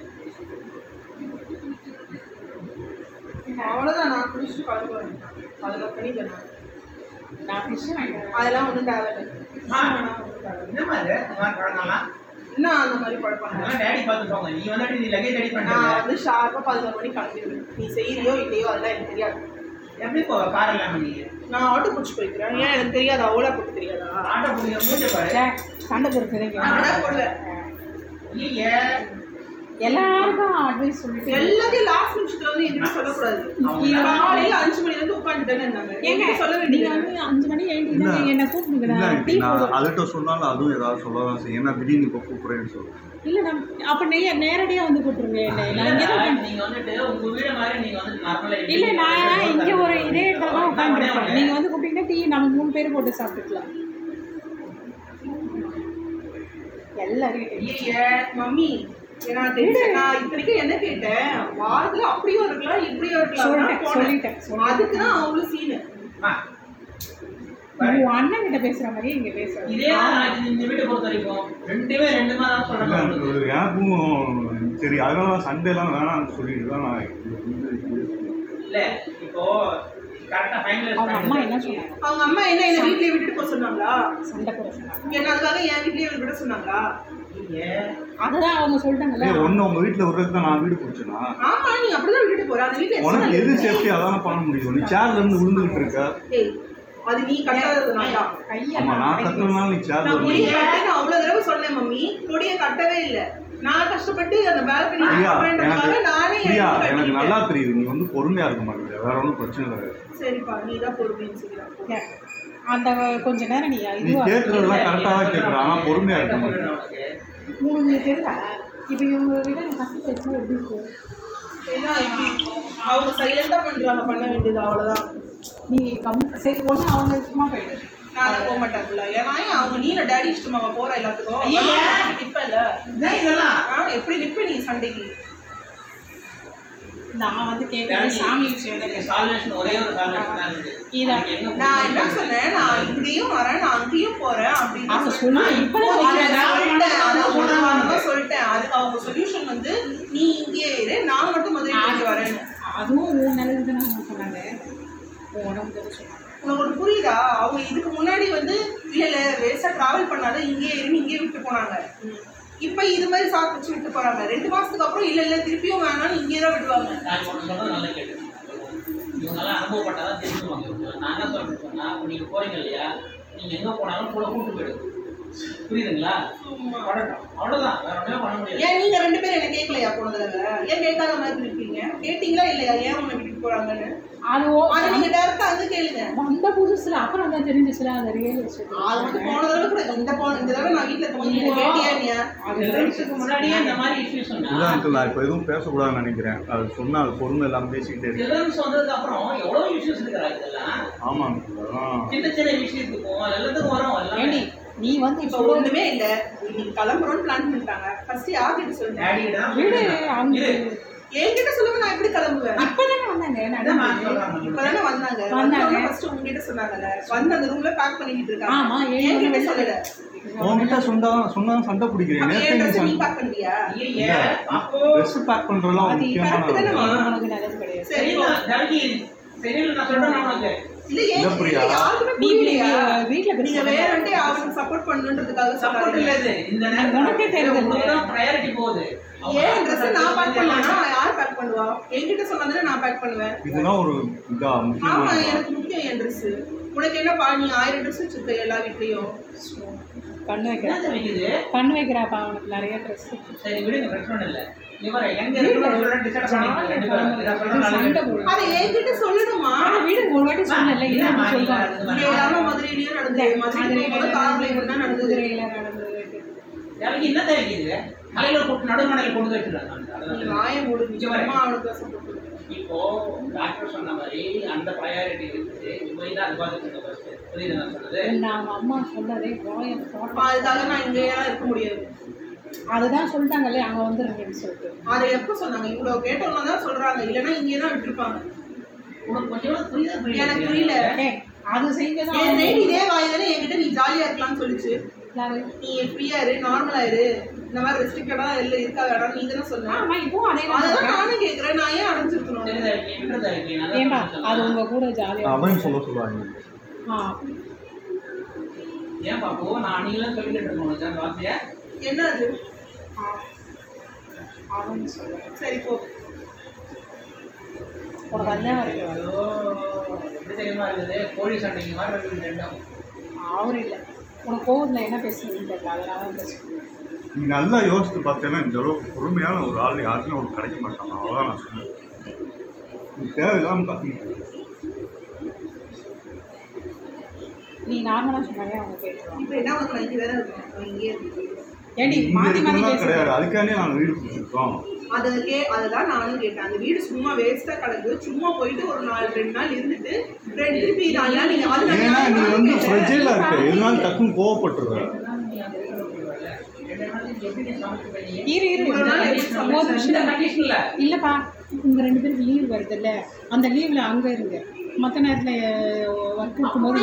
அவ்வளோதான். நான் குடிச்சிட்டு கலந்துருவேன். அதெல்லாம் பண்ணிட்டேன். நான் ஃபிஷ் வாங்கிட்டேன். அதெல்லாம் ஒன்றும் தேவையில்லை. என்ன மாதிரி இந்த மாதிரி பழங்கள்லாம் இன்னும் அந்த மாதிரி பழப்பாங்க. அதெல்லாம் டேடி பார்த்துக்கோங்க. நீ வந்துட்டு நீ லக்கேஜ் ரெடி நான் பண்ணுறேன் வந்து ஷார்ப்பாக பதினோரு மணிக்கு கிளம்பிடுவேன். நீ செய்யறியோ இல்லையோ அதெல்லாம் எனக்கு தெரியாது. எப்படி போவ கார் இல்லாமல் நீங்கள் நான் ஆட்டோ பிடிச்சி போய்க்கிறேன். ஏன் எனக்கு தெரியாது? அவ்வளோ போட்டு தெரியாதா? ஆட்டோ பிடிக்கிற மூட்டை பாரு சே, சண்டை கொடுக்குறீங்க. நான் போடல. இல்லையே எல்லாருக்கும் அட்வைஸ் சொல்லிட்டு எல்லாத்தையும் லாஸ்ட் நிமிஷத்துல வந்து என்கிட்ட சொல்லக்கூடாது. காலையில அஞ்சு மணில இருந்து உட்காந்துட்டேன்னு இருந்தாங்க. ஏங்க சொல்ல நீங்க வேண்டியது வந்து அஞ்சு மணி எழுந்திங்கன்னா நீங்க என்ன கூப்பிடுங்க. இல்லை நான் டீ நான் போடுவேன். அதுகிட்ட சொன்னாலும் அதுவும் ஏதாவது சொல்லதான் செய்யும். ஏன்னா திடீர்னு இப்போ கூப்பிட்றேன்னு சொல்லுவேன். இல்லை நான் அப்போ நெய் நேரடியாக வந்து கூப்பிட்டுருங்க. என்ன நான் இங்கே தான் உட்காந்து- நீங்க வந்துட்டு உங்க வீடு மாதிரி நீங்க வந்து நார்மலா இல்லை நான் இங்கே ஒரு இதே இடத்துல தான் உட்காந்துருப்பேன். நீங்கள் வந்து கூப்பிட்டீங்கன்னா டீ நம்ம மூணு பேர் போட்டு சாப்பிட்டுக்கலாம். எல்லாரும் இல்லையே மம்மி நான் தெரிஞ்சேன். நான் இத்தனைக்கும் என்ன கேட்டேன், வாரத்துல அப்படியும் இருக்கலாம் இப்படியும் இருக்கலாம். சொல்லிட்டேன், நான் போனேன். சொல்லிட்டேன், சொல்லிட்டேன். அதுக்குதான் அவங்களும் சீனு. உன் அண்ணன் கிட்ட பேசுற மாதிரியே இங்க பேசுறேன். இதே தான் இந்த வீட்டை பொறுத்த வரைக்கும் ரெண்டுமே ரெண்டு மாதிரி தான் இல்லை சொல்றாங்க. எனக்கு எனக்கும் சரி அதனால தான் சண்டேலாம் வேணாம்னு சொல்லிட்டு தான் நான் இல்ல இப்போ கரெக்டா ஃபைனலைஸ் அவங்க அம்மா என்ன சொன்னாங்க? அவங்க அம்மா என்ன என்ன வீட்லயே விட்டுட்டு போக சொன்னாங்களா? சண்டை போட சொன்னாங்க. என்ன அதுக்காக என் வீட்லயே விட சொன்னாங்களா? அதுதான் அவங்க சொல்லிட்டாங்கல்ல. ஒன்று உங்கள் வீட்டில் விடுறதுக்கு தான் நான் வீடு பிடிச்சேனா? ஆமா நீ அப்படிதான் விட்டுட்டு போற. அந்த வீட்டுல உனக்கு எது சேஃப்டி அதான பண்ண முடியும். நீ சேர்ல இருந்து விழுந்துகிட்டு இருக்க. ஏய் அது நீ கட்டாததுனால தான். ஆமா நான் கத்துறதுனால நீ சேர்ல நான் கொடியை இருந்து கட்ட அவ்வளவு தடவை சொன்னேன் மம்மி. கொடியை கட்டவே இல்லை. நான் கஷ்டப்பட்டு அந்த பால்கனி பிரியா பண்றதுக்காக நானே எனக்கு பிரியா எடுத்து எனக்கு கட்டிட்டேன். நல்லா தெரியுது. நீ வந்து பொறுமையா இருக்க மாட்டேங்கிற. வேற ஒன்றும் பிரச்சனை கிடையாது. சரிப்பா நீ தான் பொறுமைன்னு சொல்லிடுறா. அந்த கொஞ்ச நேரம் நீ நீ இதுவா கேட்கறதெல்லாம் கரெக்டாக தான் கேட்குற. ஆனால் பொறுமையா இருக்க மாட்டேன். உங்களுக்கு தெரியல. இப்போ இவங்க விட ஃபஸ்ட்டு பேசினா எப்படி இருக்கும்? ஏன்னா எப்படி அவங்க சைலண்டா பண்றாங்க, பண்ண வேண்டியது அவ்வளவுதான். நீ கம் சரி ஒன்று அவங்க சும்மா போயிடு. நான் போக மாட்டாங்கல்ல. ஏன்னா அவங்க நீல டேடி இஷ்டமா போற எல்லாத்துக்கும் நிப்ப இல்ல. இதெல்லாம் எப்படி நிப்ப நீ சண்டைக்கு? நான் வந்து கேட்குறேன் சாமி விஷயம் தான். சால்வேஷன் ஒரே ஒரு சால்வேஷன் தான் இருக்கு. இதான் நான் என்ன சொன்னேன், நான் இங்கேயும் வரேன் நான் அங்கேயும் போறேன் அப்படின்னு அப்போ சொன்னேன். சொல்லு. இப்போ தான் சொல்லிட்டேன். அதான் ஒரு வாரமா சொல்லிட்டேன். அதுக்கு அவங்க சொல்யூஷன் வந்து நீ இங்கே இரு, நான் மட்டும் மதுரை போயிட்டு வரேன்னு. அதுவும் உன் நல்லது தான் நான் சொன்னாங்க. உடம்பு தான் சொன்னாங்க. உனக்கு ஒன்று புரியுதா? அவங்க இதுக்கு முன்னாடி வந்து இல்ல இல்ல வேஸ்டா டிராவல் பண்ணாத இங்கே இருந்து இங்கே விட்டு போனாங்க. இப்ப இது மாதிரி சாக்கு வச்சு விட்டு போறாங்க. ரெண்டு மாசத்துக்கு அப்புறம் இல்ல இல்ல திருப்பியும் வேணாம்னு இங்கே தான் விடுவாங்க. நான் ஒன்று சொல்றது நல்லா கேட்டு இவங்கெல்லாம் அனுபவப்பட்டாதான் தெரிஞ்சுவாங்க. நான் என்ன சொல்றேன்னு சொன்னா நீங்க போறீங்க இல்லையா, நீங்க எங்க போனாலும் கூட கூட்டு போயிடுங்க. புரியுதுங்களா? அவ்வளவுதான், வேற ஒன்றுமே பண்ண முடியாது. ஏன் நீங்க ரெண்டு பேரும் என்ன கேட்கலையா போனதுல? ஏன் கேட்காத மாதிரி இருக்கீங்க? கேட்டீங்களா இல்லையா ஏன் உன்னை விட்டுட்டு போறாங்கன்னு? அது அதை நீங்க டேரக்டா வந்து கேளுங்க. வந்த புதுசுல அப்புறம் தான் தெரிஞ்சிச்சுல அந்த ரியல் எஸ்டேட். அது வந்து போன தடவை கூட இந்த போன இந்த தடவை நான் வீட்டுல போய் கேட்டியா நீயா? ரிலேஷனுக்கு முன்னாடியே இந்த மாதிரி இஷ்யூ சொன்னா இல்லை அங்கிள் நான் இப்போ எதுவும் பேசக்கூடாதுன்னு நினைக்கிறேன். அது சொன்னால் அது பொறுமை எல்லாம் பேசிக்கிட்டே இருக்கு. சிலர்ஸ் வந்ததுக்கு அப்புறம் எவ்வளவு இஷ்யூஸ் இருக்கிறாங்க. இதெல்லாம் ஆமாம் அதான் சின்ன சின்ன விஷயத்துக்கு போவோம், எல்லாத்துக்கும் வரும். ஏண்டி எல்லாம் நீ வந்து இப்ப இப்போ ஒண்ணுமே இல்ல. இன்னைக்கு கிளம்புறோம்னு பிளான் பண்ணிட்டாங்க. ஃபர்ஸ்ட் யார்கிட்ட சொல்லுங்க? டேடி தான் வீடு அவங்க என்கிட்ட சொல்லுங்க, நான் எப்படி கிளம்புவேன்? இப்பதானே வந்தாங்க நடந்து. இப்பதானே வந்தாங்க. வந்தாங்க ஃபர்ஸ்ட் உங்ககிட்ட சொன்னாங்கல்ல. வந்து அந்த ரூம்ல பேக் பண்ணிட்டு இருக்காங்க. ஆமா என்கிட்ட சொல்லல. உன்கிட்ட சொன்னா சொன்னா சண்டை பிடிக்கிறேன். அப்ப நேற்று என் நீ ட்ரெஸ் நீ சண்டை பேக் பண்ணியா? இல்லையே. அப்போ ட்ரெஸ் பேக் பண்ணுறதுலாம் ஒரு முக்கியமான correct தானே? உனக்கு நல்லது கிடையாது. சரி சரிதான் டேடி, சரியில்லை நான் சொல்றேன் உனக்கு. இல்ல ஏன் இல்ல பிரியா. யாருக்குமே நீ புரியலையா? வீட்ல நீங்க வேறண்டே அவனுக்கு சப்போர்ட் பண்ணணுன்றதுக்காக சப்போர்ட் சப்போர்ட் இல்ல இல்ல. இது. இந்த நேரத்துல உனக்கே தெரியுது. உங்களுக்கு தான் priority போகுது. ஏன் ட்ரெஸ் நான் பேக் பண்ணலனா யார் பேக் பண்ணுவா? என்கிட்ட சொன்னதுல நான் பேக் பண்ணுவேன். இதெல்லாம் ஒரு இதா ஆமா முக்கியமான எனக்கு முக்கியம் என் ட்ரெஸ். உனக்கு என்னப்பா நீ ஆயிரம் ட்ரெஸ் வச்சிருக்க எல்லா வீட்லயும். கண்ணு வைக்கிறா என்ன தெரியுது? கண்ணு வைக்கிறாப்பா அவனுக்கு நிறைய ட்ரெஸ். சரி விடுங்க, பிரச்சனை இல்லை. இவரை எங்க இருக்குன்னு சொல்ல டிசைட் பண்ணிட்டு ரெண்டு பேரும் இத சொல்ற நல்லது. அத என்கிட்ட சொல்லணுமா? வீடு ஒரு வாட்டி சொன்னல இல்ல சொல்றாங்க. எல்லாமே மதுரையிலயே நடந்தது. மதுரையில கார்ல இருந்தா நடந்தது. மதுரையில நடந்தது. எனக்கு என்ன தெரியுது? மலையில போட்டு நடுமலையில கொண்டு வச்சிருக்காங்க. நாயை மூடு நிஜமா அவனுக்கு பேசப்பட்டது. இப்போ டாக்டர் சொன்ன மாதிரி அந்த ப்ரையாரிட்டி இருக்குது. இப்போ இத அது பாத்துட்டு ஃபர்ஸ்ட். புரியுதா நான் சொல்றது? நான் அம்மா சொன்னதே வாயை போட்டு அதுக்காக நான் இங்கேயே இருக்க முடியாது. அதுதான் சொல்லிட்டாங்கல்ல அங்க வந்துருங்கன்னு சொல்லிட்டு. அதை எப்போ சொன்னாங்க? இவ்வளவு கேட்டவங்க தான் சொல்றாங்க. இல்லைன்னா இங்கே தான் விட்டுருப்பாங்க. உனக்கு கொஞ்சம் புரியுதா? எனக்கு புரியல. அது செஞ்சதான் என் நைட் இதே வாய் தானே என்கிட்ட நீ ஜாலியா இருக்கலாம்னு சொல்லிச்சு. நீ ஃப்ரீயா இரு, நார்மலா இரு, இந்த மாதிரி ரெஸ்ட்ரிக்டடா இல்ல இருக்கா வேணாம் நீ தானே சொன்ன. ஆமா இப்போ அதே அதான் நானும் கேட்கறேன். நான் ஏன் அடைஞ்சிருக்கணும்? ஏண்டா அது உங்க கூட ஜாலியா அவன் சொல்ல சொல்லுவாங்க. ஆ ஏன் பாப்போ நான் நீங்களே சொல்லிட்டு இருக்கோம் அந்த வார்த்தைய. என்ன அது? அவன் சொல்ல சரி போ. ஒரு கல்யாணம் இருக்கு. ஐயோ எப்படி தெரியுமா இருக்குது? கோழி சண்டைக்கு மாதிரி இருக்குது ரெண்டும். அவர் இல்லை உனக்கு கோவத்தில் என்ன பேசுறதுன்னு தெரியல அதனால தான் பேசுகிறேன். நீ நல்லா யோசித்து பார்த்தேன்னா இந்த அளவுக்கு பொறுமையான ஒரு ஆள் யாருமே ஒரு கிடைக்க மாட்டாங்க. அவ்வளோதான் நான் சொன்னேன். நீ தேவையில்லாமல் பார்த்தீங்க. நீ நார்மலாக சொன்னாலே அவங்க கேட்டுருவாங்க. இப்போ என்ன உனக்கு இங்கே வேற இருக்கணும்? இங்கே இருக்கு. ஏண்டி மாற்றி மாற்றி பேசுகிறேன் கிடையாது. அதுக்காண்டி நாங்கள் வீடு பிடிச்சிருக்கோம். அதை கே அதுதான் நானும் கேட்டேன். அந்த வீடு சும்மா வேஸ்டா கிடக்கு. சும்மா போயிட்டு ஒரு நாலு ரெண்டு நாள் இருந்துட்டு ரெண்டு திருப்பி நாலு நாள் நீங்க அது ஏன்னா நீ வந்து ஃப்ரெஜைலா இருக்க. எதுனாலும் டக்குன்னு கோவப்பட்டுருவ. இரு இரு ஒரு நிமிஷம் இல்லைப்பா உங்கள் ரெண்டு பேருக்கு லீவ் வருதுல்ல அந்த லீவில் அங்கே இருங்க. மற்ற நேரத்தில் ஒர்க் இருக்கும்போது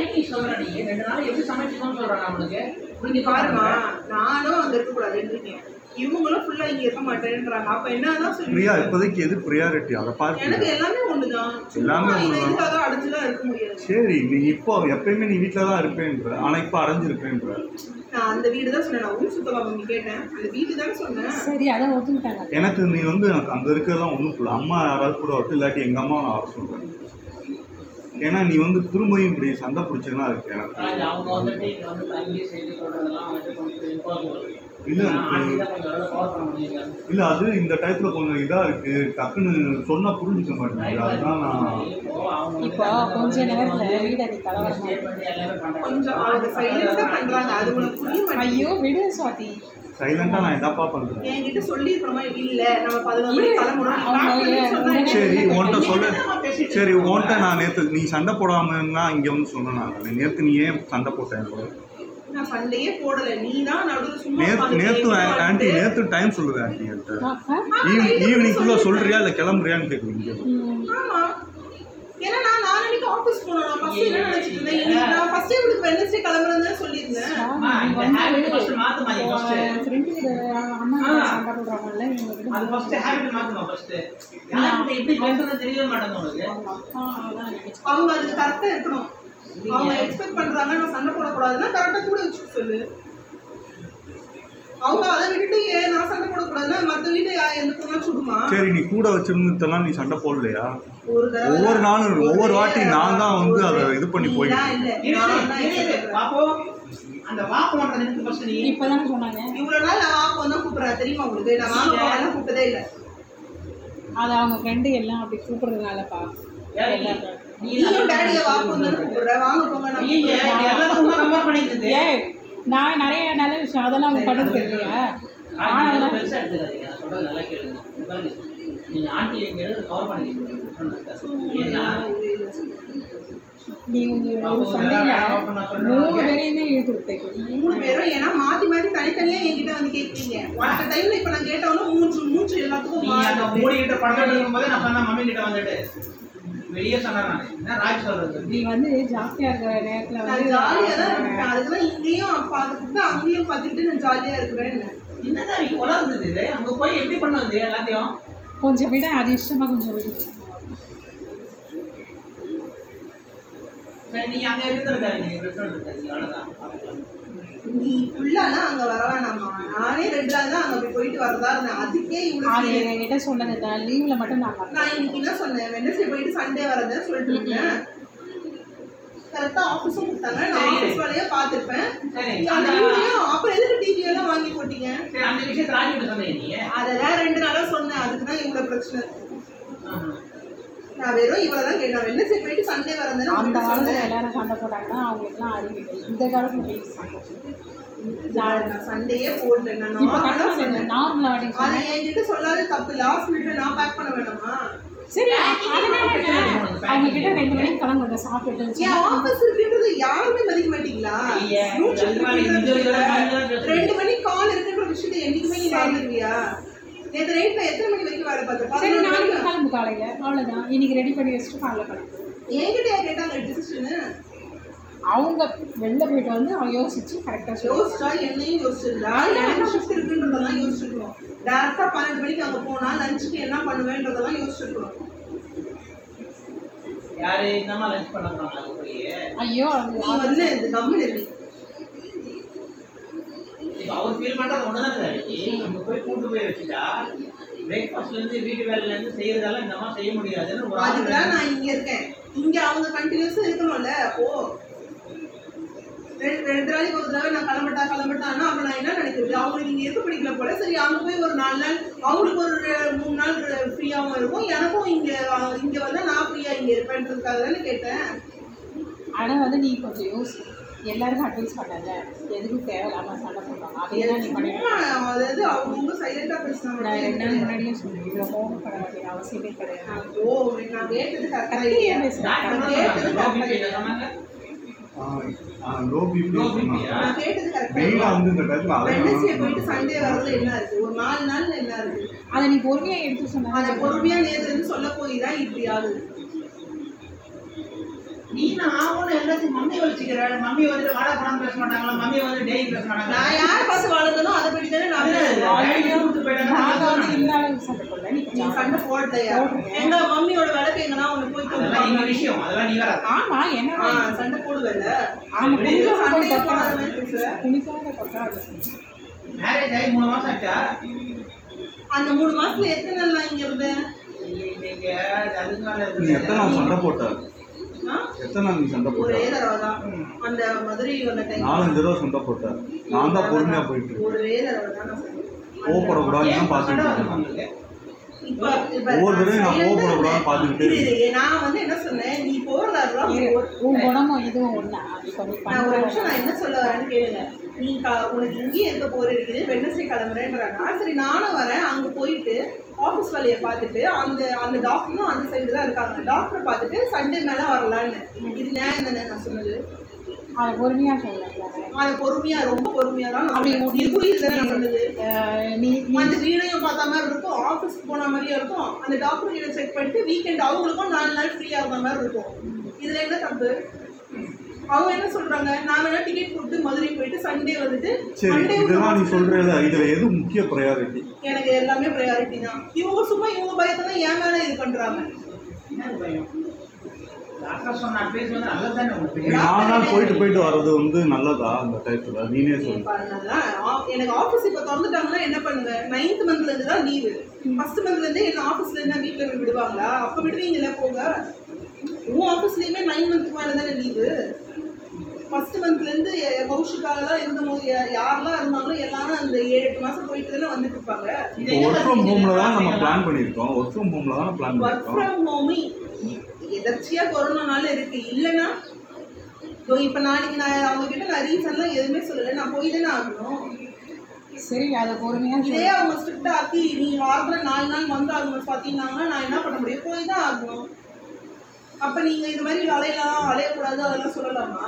நீங்க பாருமா நானும் அங்க இருக்கக்கூடாது இருக்கேன். இவங்களும் ஃபுல்லா இங்க இருக்க மாட்டேன்றாங்க. அப்ப என்னதான் பிரியா சொல்லி இப்போதைக்கு எது ப்ரியாரிட்டி அதை பார்த்து. எனக்கு எல்லாமே ஒண்ணுதான். எல்லாமே ஒண்ணுதான். இதுக்காக அடைச்சுலாம் இருக்க முடியாது. சரி நீ இப்போ எப்பயுமே நீ வீட்டில் தான் இருப்பேன்ற. ஆனால் இப்போ அடைஞ்சிருப்பேன்ற. நான் அந்த வீடு தான் சொன்னேன். நான் ஊர் சுத்தமா பண்ணி கேட்டேன். அந்த வீடு தானே சொன்னேன். சரி அதான் ஒத்துக்கிட்டாங்க. எனக்கு நீ வந்து எனக்கு அங்கே இருக்கிறதெல்லாம் ஒன்றும் இல்லை. அம்மா யாராவது கூட வரட்டு இல்லாட்டி எங்கள் அம்மா நான் வர சொல்கிறேன். ஏன்னா நீ வந்து திரும்பியும் இப்படி சண்டை பிடிச்சதுனா இருக்கு எனக்கு. அவங்க வந்துட்டு இங்க வந்து தங்கி செய்தி சொல்றதெல்லாம் வந்து கொஞ்சம் இம்பார்ட்டன்ட். இல்லை இல்லை இல்லை அது இந்த டைத்தில் கொஞ்சம் இதாக இருக்குது. டக்குன்னு சொன்னால் புரிஞ்சுக்க மாட்டேங்குது. அதுதான் நான் இப்போ கொஞ்ச நேரத்தில் வீடு அது கலவரம் கொஞ்சம் அவங்க சைலன்ஸா பண்றாங்க. அது உனக்கு புரிய மாட்டேங்குது. ஐயோ விடு சுவாதி சைலண்டாக நான் என்னப்பா பண்ணுறேன். என்கிட்ட சொல்லிருக்கணுமா? இல்ல நம்ம பதினொரு மணிக்கு கிளம்புறோம். சரி உன்கிட்ட சொல்ல. சரி உன்கிட்ட நான் நேற்று நீ சண்டை போடாமன்னா இங்கே வந்து சொன்னேன். நான் நேற்று நீ ஏன் சண்டை போட்டேன்? நான் சண்டையே போடல. நீ தான் நடுவில் சும்மா நேற்று நேற்று ஆண்டி நேற்று டைம் சொல்லுது ஆண்டி என்கிட்ட. ஈவினிங் ஈவினிங்குள்ளே சொல்கிறியா இல்லை கிளம்புறியான்னு கேட்குறீங்க. ஆமா ஏன்னா நான் நாளைக்கு ஆஃபீஸ் போகணும். நான் ஃபர்ஸ்ட் என்ன நினைச்சிட்டு இருந்தேன்? இன்னைக்கு நான் ஃபர்ஸ்ட் இவளுக்கு வெட்னஸ்டே கிளம்புறேன்னு சொல்லியிருந்தேன். ஃப்ரெண்டு அண்ணா சண்டை போடுறாங்கல்ல அது ஃபர்ஸ்ட் ஹேபிட் மாத்தணும். ஃபர்ஸ்ட் யாருக்கு எப்படி பேசுறது தெரியவே மாட்டேங்குது உங்களுக்கு. அவங்க அதுக்கு கரெக்டா இருக்கணும். அவங்க எக்ஸ்பெக்ட் பண்றாங்க நான் சண்டை போடக்கூடாதுன்னா கரெக்டா கூட வச்சுக்க சொல்லு. அவங்க அதை விட்டுட்டு ஏன் நான் சண்டை போடக்கூடாதுன்னா மற்ற வீட்டை எந்த பொண்ணா சுடுமா? சரி நீ கூட வச்சிருந்ததெல்லாம் நீ சண்டை போடலையா? ஒரு தடவை ஒவ்வொரு நாளும் ஒவ்வொரு வாட்டி நான் தான் வந்து அதை இது பண்ணி போயிட்டேன். பாப்போ அந்த வாக்கு பண்றது எனக்கு ஃபர்ஸ்ட் நீ இப்பதானே சொன்னாங்க. இவ்வளவு நாள் நான் வாக்கு வந்தா கூப்பிடுறேன் தெரியுமா உங்களுக்கு? நான் வாக்கு போனா கூப்பிட்டதே இல்லை. அது அவங்க ஃப்ரெண்டு எல்லாம் அப்படி கூப்பிடுறதுனாலப்பா. நீயும் டேடியை வாக்கு வந்தா கூப்பிடுற. வாங்க போங்க நான் எல்லாரும் கம்பேர் பண்ணிட்டு ஏய் நான் நிறைய நல்ல விஷயம் அதெல்லாம் அவங்க பண்ணது தெரியலையா? அதெல்லாம் பெருசா எடுத்துக்காதீங்க. நான் சொல்றது நல்லா கேளுங்க. நீங்க ஆண்டி எங்க கவர் பண்ணிக்கிறீங்க. ஏன்னா நீ ஒரு சண்டையில மூணு பேரையுமே இழுத்து விட்டீங்க. மூணு பேரும் ஏன்னா மாத்தி மாத்தி தனித்தனியா என்கிட்ட வந்து கேட்பீங்க. அந்த டைம்ல இப்ப நான் கேட்டவனும் மூச்சு மூச்சு எல்லாத்துக்கும் மூணு கிட்ட பண்றது இருக்கும்போது நான் சொன்ன மம்மி கிட்ட வந்துட்டு வெளியே சொன்னேன். என்ன ராஜ் சொல்றது? நீ வந்து ஜாஸ்தியா இருக்கிற நேரத்துல வந்து ஜாலியா தான் இருக்கேன். அதுக்குதான் இங்கேயும் பார்த்துட்டு அங்கேயும் பார்த்துக்கிட்டு நான் ஜாலியா இருக்கிறேன். என்னதான் நீ வளர்ந்தது இது? அங்க போய் எப்படி பண்ணுவது எல்லாத்தையும்? கொஞ்சம் விட அது இஷ்டமா கொஞ்சம் விடு. சரி நீ அங்க இருக்கிறதா? நீ ரெஸ்டாரண்ட் இருக்காது அவ்வளவுதான். நீ ஃபுல்லானா அங்க வர வேணாமா? நானே ரெண்டு நாள் தான் அங்க போயிட்டு வரதா இருந்தேன். அதுக்கே இவ்வளவு என்கிட்ட சொன்னது லீவ்ல மட்டும் நான் நான் இன்னைக்கு என்ன சொன்னேன்? வெனஸ்டே போயிட்டு சண்டே வரதுன்னு சொல்லிட்டு இருக்கேன். கரெக்டா ஆபீஸும் கொடுத்தாங்க. நான் சரி. ஆபீஸ் வேலையை பார்த்துப்பேன். சரி. அந்த அந்த- வீடியோ அப்புறம் எதுக்கு டிவி எல்லாம் வாங்கி போட்டீங்க? சரி, அந்த விஷயத்தை ராஜிட்ட சொன்னீங்க நீங்க. அதெல்லாம் ரெண்டு நாளா சொன்னேன். அதுக்கு தான் இவ்வளவு பிரச்சனை. ஆஹா. நான் வெறும் இவ்வளவுதான் கேட்டேன். வெள்ளை போயிட்டு சண்டே வரந்தேன். அந்த காலத்தில் எல்லாரும் சண்டை போட்டாங்கன்னா அவங்களுக்குலாம் அறிவு இல்லை. இந்த காலத்துல போய் சண்டை நான் சண்டையே போடல. நான் இப்போ நார்மலா கரெக்டாக சொன்னேன். நார்மலாக அப்படின்னு அதை சொன்னேன். என்கிட்ட சொல்லாத தப்பு. லாஸ்ட் மினிட்ல நான் பேக் பண்ண வேணாமா? சரி அதனால அவங்க கிட்ட ரெண்டு மணிக்கு கிளம்புங்க சாப்பிட்டு என் ஆபீஸ் இருக்குன்றது யாருமே மதிக்க மாட்டீங்களா? ஐயா, நூற்றி ரெண்டு மணிக்கு இந்த இதெல்லாம் தான் ரெண்டு மணிக்கு கால் இருக்குன்ற விஷயத்தை என்னைக்குமே நீ மறந்துடுவியா? நேற்று நைட்ல எத்தனை மணி வரைக்கும் வேலை பார்த்தேன்? சரி பதினொரு நாளைக்கு மணிக்கு. கிளம்பு காலையில் அவ்வளோதான். இன்னைக்கு ரெடி பண்ணி வச்சுட்டு காலையில் கிளம்பு. என்கிட்ட யார் கேட்டாங்க டிசிஷனு? அவங்க வெளில போயிட்டு வந்து அவங்க யோசிச்சு கரெக்டாக யோசிச்சா என்னையும் யோசிச்சிருந்தா எனக்கு ஷிஃப்ட் இருக்குன்றதெல்லாம் யோசிச்சிருக்கணும். டேரக்டா பன்னெண்டு மணிக்கு அங்க போனா லஞ்சுக்கு என்ன பண்ணுவேன்றதெல்லாம் யோசிச்சிருக்கணும். யாரு என்னமா லஞ்ச் பண்ண போறாங்க அது போய் ஐயோ அது நீ வந்து இந்த கம்மன் இருக்கு. இப்போ அவர் ஃபீல் பண்றது ஒண்ணுதான் வேலைக்கு நம்ம போய் கூட்டு போய் வச்சுட்டா பிரேக்ஃபாஸ்ட்ல இருந்து வீட்டு வேலையில இருந்து செய்யறதால இந்த மாதிரி செய்ய முடியாதுன்னு ஒரு ஆள் அதுக்குதான் நான் இங்க இருக்கேன். இங்க அவங்க கண்டினியூஸா இருக்கணும்ல. ஓ ரெண்டு ரெண்டு நாளைக்கு ஒரு தடவை நான் கிளம்பட்டா கிளம்பட்டான்னா அப்ப நான் என்ன நினைக்கிறது? அவங்களுக்கு இங்க இருக்க பிடிக்கல போல. சரி அங்க போய் ஒரு நாலு நாள் அவங்களுக்கு ஒரு ரெ- மூணு நாள் ஃப்ரீயாவும் இருக்கும். எனக்கும் இங்க இங்க வந்து நான் ஃப்ரீயா இங்க இருப்பேன்றதுக்காக தானே கேட்டேன். ஆனால் வந்து நீ கொஞ்சம் யோசி. எல்லாருக்கும் அட்வைஸ் பண்ணாங்க எதுக்கும் தேவையில்லாமல் சண்டை போடுறாங்க. அதே தான் நீ பண்ணிட்டு சும்மா அதாவது அவங்க சைலண்டா பேசினாங்க. நான் ரெண்டு நாள் முன்னாடியே சொன்னேன் இவ்வளோ கோவப்பட வேண்டிய அவசியமே கிடையாது. ஓ நான் கேட்டது கரெக்டா கத்திரியா இல்லையா? பேசுறேன். டாக்டர் கேட்டது லோ correct பிபி ஆ சொன்னாங்க. Low BP Low B P யா? நான் கேட்டது கரெக்டா மெயினாக வந்து இந்த டயத்தில் வெட்னஸ்டே அதான் போயிட்டு சண்டே வரதுல என்ன இருக்கு? ஒரு நாலு நாள்ல என்ன இருக்கு? அதை நீ பொறுமையாக எடுத்து சொன்ன அதை பொறுமையா நேர்ல இருந்து சொல்ல போய் தான் இப்படி ஆகுது. நீ நான் ஆகும்னு எல்லாத்தையும் மம்மி வச்சுக்கிற மம்மி வந்துட்டு வாடா பணம் பேச மாட்டாங்களா மம்மி வந்து டெய்லி பேச மாட்டாங்களா நான் யார் பார்த்து வளர்ந்தனோ அதை பற்றி தானே நான் ஐயோ, கூட்டு போயிட்டாங்க. நாங்கள் வந்து இந்த அளவுக்கு சண்டை போடல. நீ நீ கொஞ்சம் சண்டை போடலையா? எங்க மம்மியோட விளக்கு எங்கன்னா ஒண்ணு போய் அதெல்லாம் எங்க கொடுப்பாங்க. விஷயம் அதெல்லாம் நீ வேற ஆமா என்ன ஆ, சண்டை போடுவேல்ல. ஆமாம் வெளியில குளிக்காத சண்டையே கொட்டா போடாத மாதிரி பேசுற. குளிக்காத கொட்டா அது மேரேஜ் ஆகி மூணு மாசம் ஆச்சா அந்த மூணு மாசத்துல எத்தனை நாள் நான் இங்க இருந்தேன்? நீங்க அதுக்கான நீ எத்தனை நாள் சண்டை போட்ட? ஆ? எத்தனை நாள் நீ சண்டை போட்ட? ஒரே தடவை தான். அந்த மதுரை வந்த டைம் நாலஞ்சு தடவை சண்டை போட்ட. நான் தான் பொறுமையாக போயிட்டு இருக்கேன். ஒரே தடவை தான் நான் சொன்னேன். கோவப்படக்கூடாதுன்னு தான் பார்த்துட்டு இருக்கேன். இப்ப இப்ப ஒவ்வொரு தடவையும் நான் silent ஆ கோவப்படக்கூடாதுன்னு பார்த்துக்கிட்டே இரு, இருக்கேன். இரு, நான் வந்து என்ன சொன்னேன்? நீ போறதா உன் குணமும் இதுவும் ஒன்றா இப்போ நீ நான் ஒரு நிமிஷம் பண்ணுற நான் என்ன சொல்ல வரேன்னு கேளுங்க. நீ க- உனக்கு இங்கேயே இருக்க போற இருக்குது வெட்னஸ்டே கிளம்புறேன்றாங்க. சரி நானும் வரேன். அங்க போயிட்டு ஆஃபீஸ் வேலையை பார்த்துட்டு அந்த அந்த டாக்டரும் அந்த சைடு தான் இருக்காங்க. டாக்டரை பார்த்துட்டு சண்டே மேல வரலான்னு. இது நியாயம் தானே நான் சொன்னது? அதை பொறுமையாக சொல்லலாம். அதை பொறுமையா ரொம்ப பொறுமையா தான் அப்படி அப்படி இது புரியுது தானே நான் சொன்னது? நீ நீ அந்த வீடையும் பார்த்த மாதிரி இருக்கும், ஆஃபீஸ்க்கு போன மாதிரியும் இருக்கும். அந்த டாக்டர் கிட்ட செக் பண்ணிட்டு வீக்கெண்ட் அவங்களுக்கும் நாலு நாள் ஃப்ரீயா இருந்த மாதிரி இருக்கும். இதுல என்ன தப்பு? அவங்க என்ன சொல்றாங்க? நான் வேணா டிக்கெட் கொடுத்து மதுரை போயிட்டு சண்டே வந்துட்டு சரி Monday இதெல்லாம் நீ வந்து சொல்றல இதுல எது முக்கிய ப்ரையாரிட்டி? எனக்கு எல்லாமே ப்ரையாரிட்டி தான். இவங்க சும்மா இவங்க பயத்தை தான் என் மேல இது பண்றாங்க. என்ன பயம் டாக்டர் சொன்ன அட்வைஸ் வந்து நல்லதானே உங்களுக்கு நாலு நாள் போயிட்டு போயிட்டு வர்றது வந்து நல்லதா அந்த டயத்துல? நீனே சொல்லு. பாருங்களா, ஆ- எனக்கு ஆஃபீஸ் இப்போ திறந்துட்டாங்கன்னா என்ன பண்ணுவேன்? நைன்த் மந்த்ல இருந்து தான் லீவு. ஃபர்ஸ்ட் மந்த்ல இருந்தே என்ன ஆஃபீஸ்ல இருந்தா வீட்டுல போய் விடுவாங்களா? அப்ப விடுவீங்கல்ல போக. உன் ஆஃபீஸ்லயுமே நைன் மந்த்க்கு மேல தானே லீவு. ஃபர்ஸ்ட் மந்த்ல இருந்து கௌஷிக்காக தான் இருந்தபோது யா- யாரெல்லாம் இருந்தாலும் எல்லாரும் அந்த ஏழு எட்டு மாசம் போயிட்டு தானே வந்துட்டு இருப்பாங்க. இப்போ ஒர்க் ஃப்ரம் ஹோம்ல தான் நம்ம பிளான் பண்ணியிருக்கோம். ஒர்க் ஃப்ரம் ஹோம்ல தான் பிளான் ஒர்க் பண்ணியிருக்கோம். ஃப்ரம் ஹோம் எதர்ச்சியா கொரோனானால இருக்கு. இல்லைன்னா இதோ இப்ப நாளைக்கு நான் அவங்க கிட்ட நான் ரீசன்லாம் எதுவுமே சொல்லலை. நான் போய் தானே ஆகணும். சரி அதை பொறுமையாக இதே அவங்க ஸ்ட்ரிக்ட் ஆக்கி நீ வாரத்துல நாலு நாள் வந்து ஆகணும் பார்த்தீங்கன்னா நான் என்ன பண்ண முடியும்? போய் தான் ஆகணும். அப்ப நீங்க இது மாதிரி அலையலாம் அலையக்கூடாது அதெல்லாம் சொல்லலாமா?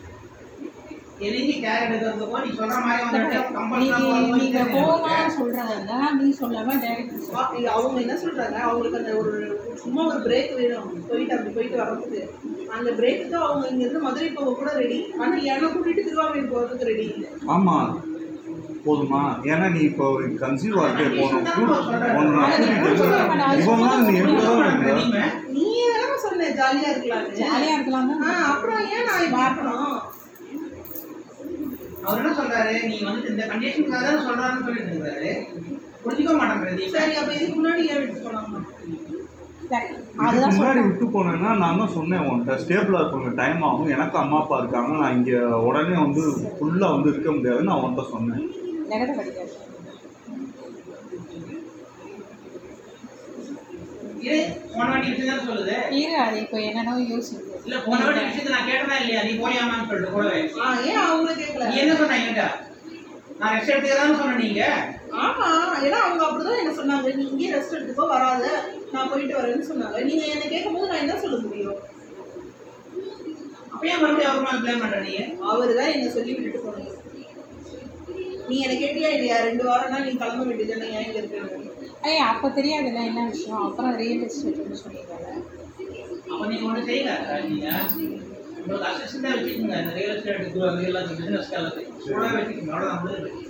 எனக்கு கேர் எடுக்கிறதுக்கும் நீ சொல்ற மாதிரி வந்துட்டு நீ நீங்கள் கம்பல்சரி கோவமாக சொல்கிறாங்க நீ சொல்லாமல் டைரக்ட் ஆ, அவங்க என்ன சொல்றாங்க? அவங்களுக்கு அந்த ஒரு சும்மா ஒரு பிரேக் வேணும் போயிட்டு அப்படி போயிட்டு வர்றதுக்கு. அந்த பிரேக்கு தான் அவங்க இங்க இருந்து மதுரை போக கூட ரெடி. ஆனா என்னை கூட்டிட்டு திருவாரூர் போறதுக்கு ரெடி இல்லை. ஆமா போதுமா? ஏன்னா நீ இப்போ கன்சீவ் ஆகிட்டே போகணும். ஒன்று நான் கூட்டிட்டு இவங்களாம் நீ எப்போதான் இருந்த? நீ தானே சொன்ன ஜாலியா இருக்கலாம்னு. ஜாலியாக இருக்கலாம் ஆ, தான். அப்புறம் ஏன் நான் இப்படி இருக்கணும்? அவர் என்ன சொல்றாரு நீ வந்துட்டு இந்த கண்டிஷனுக்காக தான் சொல்றாருன்னு சொல்லிட்டு இருக்காரு புரிஞ்சுக்க மாட்டேங்கிறது சரி அப்ப இதுக்கு முன்னாடி ஏன் எடுத்து போனாங்க? அதுதான் முன்னாடி சொல்றேன். விட்டு போனேன்னா நான் தான் சொன்னேன் உன்கிட்ட ஸ்டேபிளாக இருக்கவங்க டைம் ஆகும், எனக்கு அம்மா அப்பா இருக்காங்க, நான் இங்கே உடனே வந்து ஃபுல்லாக வந்து இருக்க முடியாதுன்னு நான் உன்கிட்ட சொன்னேன். நெகட்டிவ் அடிக்காது. இரு போன வாட்டி விஷயம் தான் சொல்லுது. இரு அது இப்போ என்னென்னோ யோசிக்குது. இல்ல போன வாட்டி விஷயத்தை நான் கேட்டதா இல்லையா, நீ போனியாமான்னு சொல்லிட்டு கூடவே. ஆ, ஏன் அவங்கள கேட்கல? நீ என்ன சொன்ன என்கிட்ட? நான் ரெஸ்ட் எடுத்துக்கிறதான்னு சொன்னேன் நீங்க. ஆமா, ஏன்னா அவங்க அப்படிதான் என்ன சொன்னாங்க, நீ இங்கே ரெஸ்ட் எடுத்துக்கோ, வராத, நான் போயிட்டு வரேன்னு சொன்னாங்க. நீங்க என்ன கேட்கும் போது நான் என்ன சொல்ல முடியும்? அப்ப ஏன் மறுபடியும் அவர் மேல பிளேம் பண்ற நீ? அவரு தான் என்ன சொல்லி விட்டுட்டு போனீங்க. நீ என்ன கேட்டியா இல்லையா? ரெண்டு வாரம்னா நீ கிளம்ப வேண்டியதானே, ஏன் இங்க இருக்கணும்? ஐயா அப்போ தெரியாதுல்ல என்ன விஷயம். அப்புறம் ரியல் எஸ்டேட்னு சொல்லியிருக்காங்க. அப்ப நீங்க ஒண்ணு செய்யுங்க. நீங்க உங்களுக்கு அசிஸ்டண்டா வச்சுக்கோங்க. இந்த ரியல் எஸ்டேட் அது எல்லாம் பிசினஸ் காலத்து கூட வச்சுக்கோங்க. அவ்வளவுதான் முடியுது.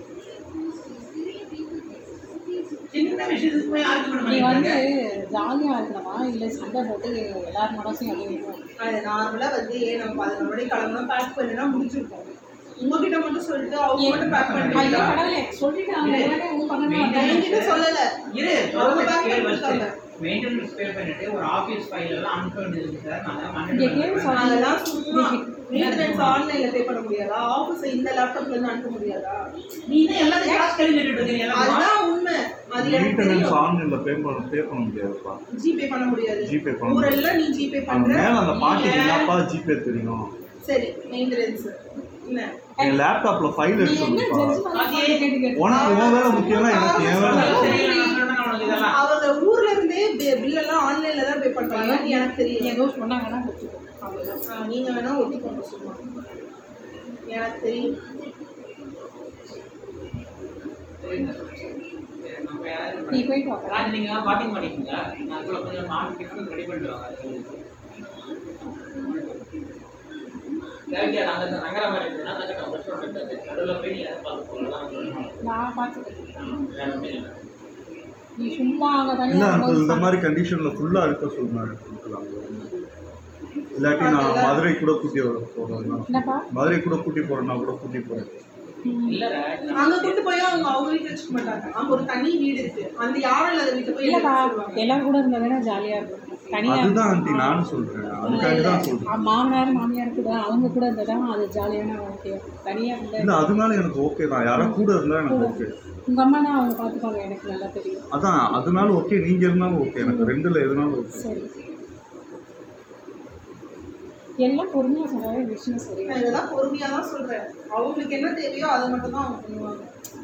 சின்ன விஷயத்துக்கு போய் ஆர்கியூமெண்ட் நீ வந்து பண்ணிட்டு ஜாலியாக இருக்கணுமா இல்லை சண்டை போட்டு எல்லார் மனசையும் அழிவிடும்? அது நார்மலா வந்து ஏன் நம்ம பதினொரு மணிக்கு கிளம்பணும், பேக் பண்ணினா முடிச்சிருக்கோம். உங்ககிட்ட மட்டும் சொல்லிட்டு அவங்க மட்டும் பேக் ஐயோ பண்ணிட்டு கடவுளே சொல்லிட்டாங்க. உடனே உன் பண்ணணும். என்கிட்ட சொல்லல. இரு அவங்க சொல்லுங்க. பேக் கேள் பண்ணிட்டாங்க. வச்சு மெயின்டெனன்ஸ் பே பண்ணிட்டு ஒரு ஆபீஸ் ஃபைல் எல்லாம் அனுப்ப வேண்டியது சார். நான் இங்கே கேள்வி சொல்லுங்க. அதெல்லாம் சும்மா மெயின்டெனன்ஸ் ஆன்லைன்ல பே பண்ண முடியாதா? ஆபீஸ் இந்த லேப்டாப்ல இருந்து அனுப்ப முடியாதா? நீ தான் எல்லாத்தையும் கிராஸ் கேள்வி கேட்டுட்டு இருக்கீங்க எல்லாம். அதுதான் உண்மை. அது எனக்கு மெயின்டெனன்ஸ் தெரியும். ஆன்லைனில் பே பண்ண பே பண்ண முடியாதுப்பா. ஜிபே பண்ண முடியாது. ஜிபே பண்ண ஊரெல்லாம் நீ ஜிபே அந்த பண்ற. மேலே அந்த பாட்டிக்கு இல்ல. என்னப்பா ஜிபே தெரியும்? சரி, மெயின்டெனன்ஸ் என்ன? என் லேப்டாப்பில் ஃபைல் நீ எடுத்து என்ன வந்துப்பா. ஜட்ஜ் பண்ணி கேட்டு கேட்டு உனக்கு உன் வேலை முக்கியம்னா எனக்கு என் வேலை உனக்கு முக்கியம். தெரியல, நான் சொல்றேன் உனக்கு இதெல்லாம். அவங்க ஊர்ல இருந்தே பில் எல்லாம் ஆன்லைன்ல தான் பே பண்றாங்க. எனக்கு தெரியும். ஏதோ சொன்னாங்கன்னா வச்சுக்கோ. அவ்வளவுதான். ஆ, நீங்க வேணா ஒத்துக்கோங்க சும்மா. எனக்கு தெரியும். சரிங்க. சரி, நம்ம யாரும் நீ போயிட்டு வா. ராஜ் நீங்க பாட்டிங் பண்ணிக்கோங்க. நான் அதுக்குள்ள கொஞ்சம் மார்க் டிஃபன் ரெடி பண்ணிட்டு வாங்க. தேவையா நாங்க இந்த நகர மாதிரி இருக்குன்னா நகர ரெஸ்டாரண்ட் இருக்கு. நடுவில் போய் நீ அதை பார்த்து போகலாம். நான் பார்த்துக்கிறேன். வேற ஒன்றும் இல்லை. நீ சும்மா அங்கே இல்லை தனியாக எனக்கு இந்த இருக்கும்போது மாதிரி கண்டிஷனில் ஃபுல்லாக இருக்க சொல்லுங்க. இல்லாட்டி நான் மதுரை கூட கூட்டி வர போகிறேன். என்னப்பா? மதுரை கூட கூட்டி போகிறேன்னா கூட கூட்டி போகிறேன். இல்ல ராஜ், அங்க கூட்டு போய் அவங்க அவங்க வீட்டுல வச்சுக்க மாட்டாங்க. அங்க ஒரு தனி வீடு இருக்கு. அந்த யாரும் இல்லாத வீட்டுல போய் இல்லைப்பா சொல்லுவாங்க. எல்லாரும் கூட இருந்தால் தானே ஜாலியாக இருக்கும். தனியாக அதுதான் ஆண்டி நானும் சொல்கிறேன். அதுக்காண்டி தான் சொல்கிறேன். மாமனார் மாமியார் கூட அவங்க கூட இருந்தால் தான் அது ஜாலியான வாழ்க்கை. தனியாக இல்லை இல்லை. அதனால எனக்கு ஓகே தான். யாரும் கூட இருந்தால் எனக்கு ஓகே. உங்கள் அம்மா தான் அவங்க பார்த்துப்பாங்க. எனக்கு நல்லா தெரியும். அதான் அதனால ஓகே. நீங்கள் இருந்தாலும் ஓகே. எனக்கு ரெண்டில் எதுனாலும் ஓகே. சரி எல்லாம் பொறுமையாக சொன்னாலே விஷயம் சரி. நான் இதெல்லாம் பொறுமையா தான் சொல்றேன். அவங்களுக்கு என்ன தேவையோ அதை மட்டும் தான் அவங்க பண்ணுவாங்க.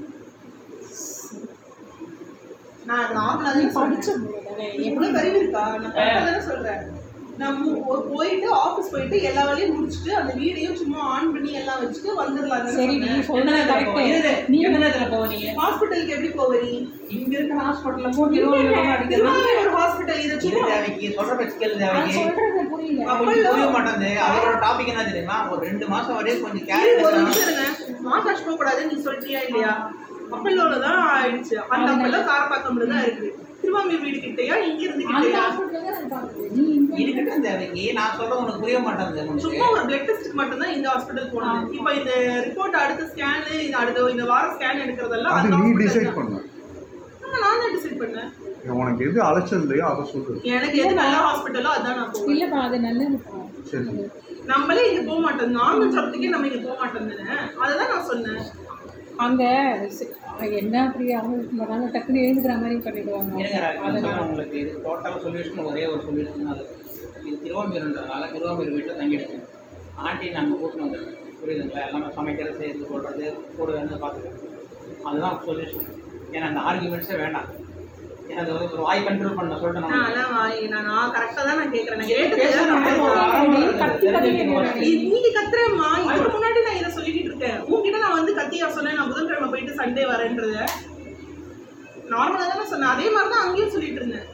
நான் நார்மலா நீ தான் படிச்ச படிச்சேன். முறை தானே எவ்வளவு கருவி இருக்கா? நான் கரெக்டா தானே சொல்றேன். நான் மு- ஒரு போயிட்டு ஆபீஸ் போயிட்டு எல்லா வேலையும் முடிச்சுட்டு அந்த வீடியும் சும்மா ஆன் பண்ணி எல்லாம் வச்சுட்டு வந்துடலாம். சரி நீ என்ன சொல்றது நேரத்துல போவ? இரு, கரெக்ட். நீ என்ன நேரத்துல போவ நீங்க? ஹாஸ்பிட்டலுக்கு எப்படி போவீ? இங்க இருக்கிற ஹாஸ்பிட்டல்ல போட்டு இருபது ரூபாய் அடிக்கிறது. திருவாரூர் ஹாஸ்பிட்டல் இதை இது சும்மா தேவைக்கு சொல்ற பேச்சு கேளு நான் தேவைக்கு. சொல்றது புரியல. அவங்களுக்கு புரிய மாட்டேங்குது. அவரோட டாபிக் என்ன தெரியுமா? ஒரு ரெண்டு மாசம் வரையும் கொஞ்சம் இரு, கேர் ஒரு நிமிஷம் இருங்க. மாகாஷ் போக கூடாது நீ சொல்லிட்டியா இல்லையா? அப்பல்லோல தான் ஆயிடுச்சு. அந்த அப்பல்லோ காரப்பாக்கம்ல தான் இருக்கு. திருவாமூர் வீடு கிட்டயா இங்க இருந்து அந்த கிட்டயா? ஹாஸ்பிட்டல் தான் இருப்பாங்க. நீ இங்க இருக்கட்டும் தேவைக்கு. நான் சொல்றது உனக்கு புரிய மாட்டேங்குது உனக்கு. சும்மா ஒரு பிளட் டெஸ்ட்க்கு மட்டும் தான் இந்த ஹாஸ்பிட்டல் போனது. இப்போ இந்த ரிப்போர்ட் அடுத்த ஸ்கேன் இது அடுத்த இந்த வாரம் ஸ்கேன் எடுக்கிறதெல்லாம் அது அந்த நீ hospital டிசைட் தான். பண்ண. ஆமா, நான் தான் டிசைட் பண்ணேன். உனக்கு எது அலைச்சல் இல்லையோ அதை சொல்லு. எனக்கு எது நல்ல ஹாஸ்பிட்டலோ அதான் நான் போவேன். இல்லப்பா அது நல்லதுப்பா. சரி. நம்மளே இங்க போக மாட்டோம். நார்மல் ஜாப்த்துக்கே நம்ம இங்க போக மாட்டோம் தானே. அதுதான் நான் சொன்னேன். அங்க சி- என்ன அப்படி அவங்க டக்குன்னு எழுதுக்கிற மாதிரி பண்ணிடுவாங்க. இருங்க ராஜ், நான் அதனால சொல்றேன் உங்களுக்கு. இது டோட்டல் சொல்யூஷன் ஒரே ஒரு சொல்யூஷன் அது. இது திருவாமூர்ன்றதுனால திருவாமூர் வீட்டில் தங்கிடுச்சு. ஆண்டி நாங்கள் கூட்டின்னு வந்துடுறோம். புரியுதுங்களா? எல்லாமே சமைக்கிறது செய்யறது போடுறது கூட வந்து பார்த்துக்கிறது. அதுதான் சொல்யூஷன். ஏன்னா அந்த ஆர்குமெண்ட்ஸே வேண்டாம். ஏன்னா அது வந்து ஒரு வாய் கண்ட்ரோல் பண்ண சொல்லிட்டு நான் நம்ம அதான் வாய் நான் நான் கரெக்டா தான் நான் கேக்குறேன். நான் கேட்டது பேசுறது நான் ஒரு பேசுறேன். அரை மணி நேரம் கத்தி கத்தி தெரிஞ்சுக்கணும். நீ- நீங்க கத்துறேம்மா. இதுக்கு முன்னாடி நான் இதை சொல்லிக்கிட்டு இருக்கேன். உங்ககிட்ட நான் வந்து கத்தியா சொன்னேன். நான் புதன்கிழமை போயிட்டு சண்டே வரேன்றத நார்மலா தானே சொன்னேன். அதே மாதிரி தான் அங்கேயும் சொல்லிட்டு இருந்தேன்.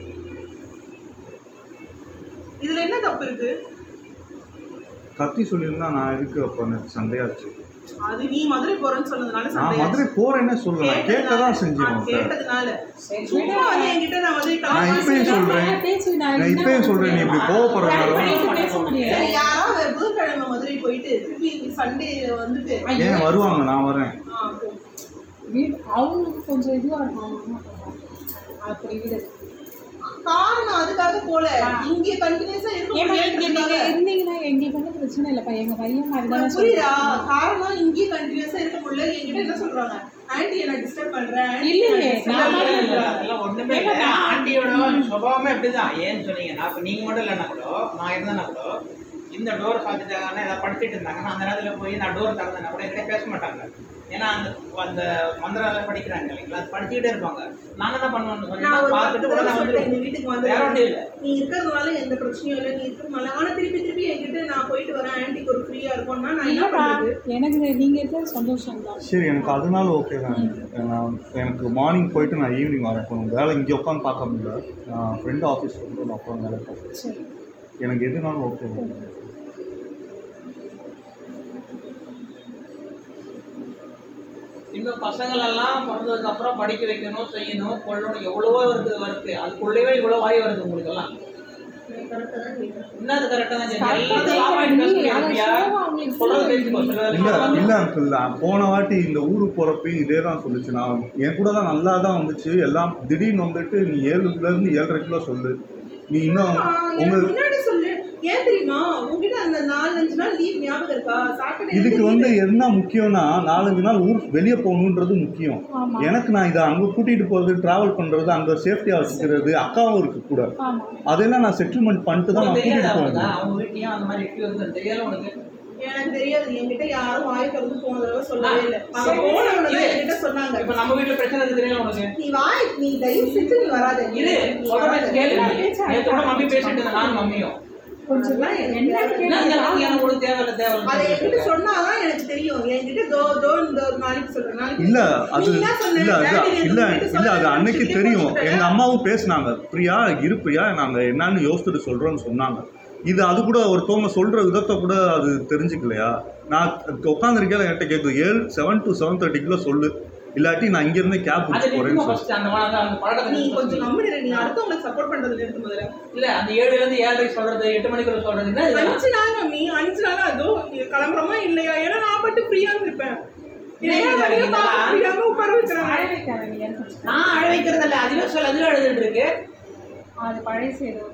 இதுல என்ன தப்பு இருக்கு? கத்தி சொல்லியிருந்தா நான் இருக்கு. அப்போ எனக்கு சண்டையாச்சு. அது நீ மதுரை போறேன்னு சொன்னதுனால நான் சண்டை மதுரை போறேன்னே சொல்லலாம். கேட்க தான் செஞ்சேன் நான் உன்கிட்ட. கேட்டதுனால சரி, சும்மா வந்து என்கிட்ட நான் வந்து நான் கிளம்பி இப்பயும் சொல்றேன். பேச்சு நான் நான் இப்பயும் சொல்றேன். நீ இப்படி கோவப்படுறதுனால தான். பேச முடியாது. சரி, யாராவது புதன்கிழமை மதுரை போயிட்டு திருப்பி சண்டே வந்துட்டு ஏன் வருவாங்க? நான் வரேன். ஆ, போ. வீடு அவங்களுக்கு கொஞ்சம் இதுவாக இருக்கும். அப்படி வீடு காரணம் அதுக்காக போல இங்கே கண்டினியூஸா ஏமா இங்கே இருக்க நீங்கள் இருந்தீங்கன்னா எங்களுக்கு வந்து பிரச்சனை இல்லைப்பா, எங்கள் பையன் மாதிரி தானே புரியுதா? காரணம் இங்கே கண்டினியூஸா இருக்க முடியல. என்கிட்ட என்ன சொல்றாங்க, ஆன்டி என்ன டிஸ்டர்ப் பண்றேன். இல்லையே நான் அதெல்லாம் ஒண்ணுமே இல்லை. ஆண்டியோட சுபாவமே அப்படிதான். ஏன்னு சொன்னீங்கன்னா இப்போ நீங்க மட்டும் இல்லைன்னா கூட நான் இருந்தேன்னா கூட இந்த டோர் பார்த்துட்டாங்கன்னா ஏதாவது படிச்சுட்டு இருந்தாங்கன்னா அந்த நேரத்தில் போய் நான் டோர் திறந்தேன்னா கூட என்கிட்ட பேச மாட்டாங்க. ஏன்னா அந்த அந்த மந்திரம் படிக்கிறாங்க இல்லைங்களா, அது படிச்சுக்கிட்டே இருப்பாங்க. நாங்கள் என்ன பண்ணுவோம்னு சொன்னீங்கன்னா பார்த்துட்டு கூட நான் வந்து இந்த வீட்டுக்கு வந்து வேற ஒன்றும் இல்லை, நீ இருக்கிறதுனால எந்த பிரச்சனையும் இல்லை, நீ இருக்கிறதுனால ஆனா திருப்பி திருப்பி என்கிட்ட நான் போயிட்டு வரேன் ஆன்டிக்கு ஒரு ஃப்ரீயா இருக்கும்னா நான் என்ன இல்லைப்பா, பண்றது? எனக்கு நீங்கள் இருக்கிறது சந்தோஷம் தான். சரி எனக்கு அதனால ஓகே தான். நான் எனக்கு மார்னிங் போயிட்டு நான் ஈவினிங் வரேன். இப்போ வேலை இங்கே உட்காந்து பார்க்க முடியல, நான் ஃப்ரெண்டு ஆஃபீஸ் வந்து நான் உட்காந்து வேலை பார்ப்பேன். சரி எனக்கு எதுனாலும் ஓகே தான். இன்னும் பசங்களெல்லாம் பிறந்ததுக்கு அப்புறம் படிக்க வைக்கணும், செய்யணும், கொள்ளணும், எவ்வளவோ வருது வருது அதுக்குள்ளேயே இவ்வளோ வாய் வருது உங்களுக்கு எல்லாம். இன்னும் அது கரெக்டாக தான் சொல்றது இல்லை இல்லை அங்கிள், போன வாட்டி இந்த ஊருக்கு போகிறப்பையும் இதே தான் சொல்லிச்சு. நான் என் கூட தான் நல்லா தான் வந்துச்சு எல்லாம். திடீர்னு வந்துட்டு நீ ஏழுலேருந்து ஏழரை கிலோ சொல்லு, நீ இன்னும் உங்க முன்னாடி சொல்லு. ஏன் தெரியுமா, உங்ககிட்ட அந்த நாலஞ்சு நாள் லீவ் ஞாபகம் இருக்கா? சாட்டர்டே இதுக்கு வந்து என்ன முக்கியம்னா நாலஞ்சு நாள் ஊர் வெளியே போகணுன்றது முக்கியம். எனக்கு நான் இதை அங்கே கூட்டிகிட்டு போகிறது, ட்ராவல் பண்ணுறது, அங்கே சேஃப்டியாக வச்சுக்கிறது, அக்காவும் இருக்கு கூட, அதெல்லாம் நான் செட்டில்மெண்ட் பண்ணிட்டு தான் நான் கூட்டிகிட்டு போவேன். அவங்க வீட்லையும் அந்த மாதிரி இஷ்யூ வந்து தெரியல உனக்கு? எனக்கு தெரியாது. என்கிட்ட யாரும் வாய் திறந்து போன தடவை சொல்லவே இல்லை. அவங்க போனவங்க என்கிட்ட சொன்னாங்க. இப்போ நம்ம வீட்டில் பிரச்சனை இருக்கு தெரியல உனக்கு? நீ வாய் நீ தயவு செஞ்சு நீ வராத. இது சொல்கிறேன் கேளு. நேற்று கூட மம்மி பேசிட்டு இருந்தேன், நானும் மம்மியும். கொஞ்சம் உனக்கு தேவையில்ல தேவையில்ல அதை என்கிட்ட சொன்னாதான் எனக்கு தெரியும். என்கிட்ட தோ தோ இந்த ஒரு நாளைக்கு சொல்றேன், நாளைக்கு இல்லை அது இல்லை அது இல்லை இல்லை அது அன்னைக்கு தெரியும். எங்கள் அம்மாவும் பேசினாங்க, பிரியா இரு பிரியா நாங்கள் என்னன்னு யோசிச்சுட்டு சொல்கிறோன்னு சொன்னாங்க. இது அது கூட ஒருத்தவங்க சொல்கிற விதத்தை கூட அது தெரிஞ்சுக்கலையா? நான் உட்காந்துருக்கேன், என்கிட்ட கேட்குது ஏழு செவன் டு செவன் தேர்ட்டிக்குள்ளே சொல்லு, இல்லாட்டி நான் இங்கேருந்து கேப் பிடிச்சி போகிறேன்னு சொல்லி. நீ கொஞ்சம் நம்பிடுற, நீ அடுத்தவங்களுக்கு சப்போர்ட் பண்ணுறது நிறுத்த முதல்ல. இல்லை அந்த ஏழுலேருந்து ஏழரை சொல்கிறது, எட்டு மணிக்குள்ள சொல்கிறது, அஞ்சு நாள் மம்மி, அஞ்சு நாள் அதுவும் கிளம்புறமா இல்லையா? ஏன்னா நான் மட்டும் ஃப்ரீயாக இருப்பேன். நான் அழ வைக்கிறது இல்லை, அதுவே சொல்ல அதுவே எழுதிட்டு இருக்கு. அது பழைய சேரும்.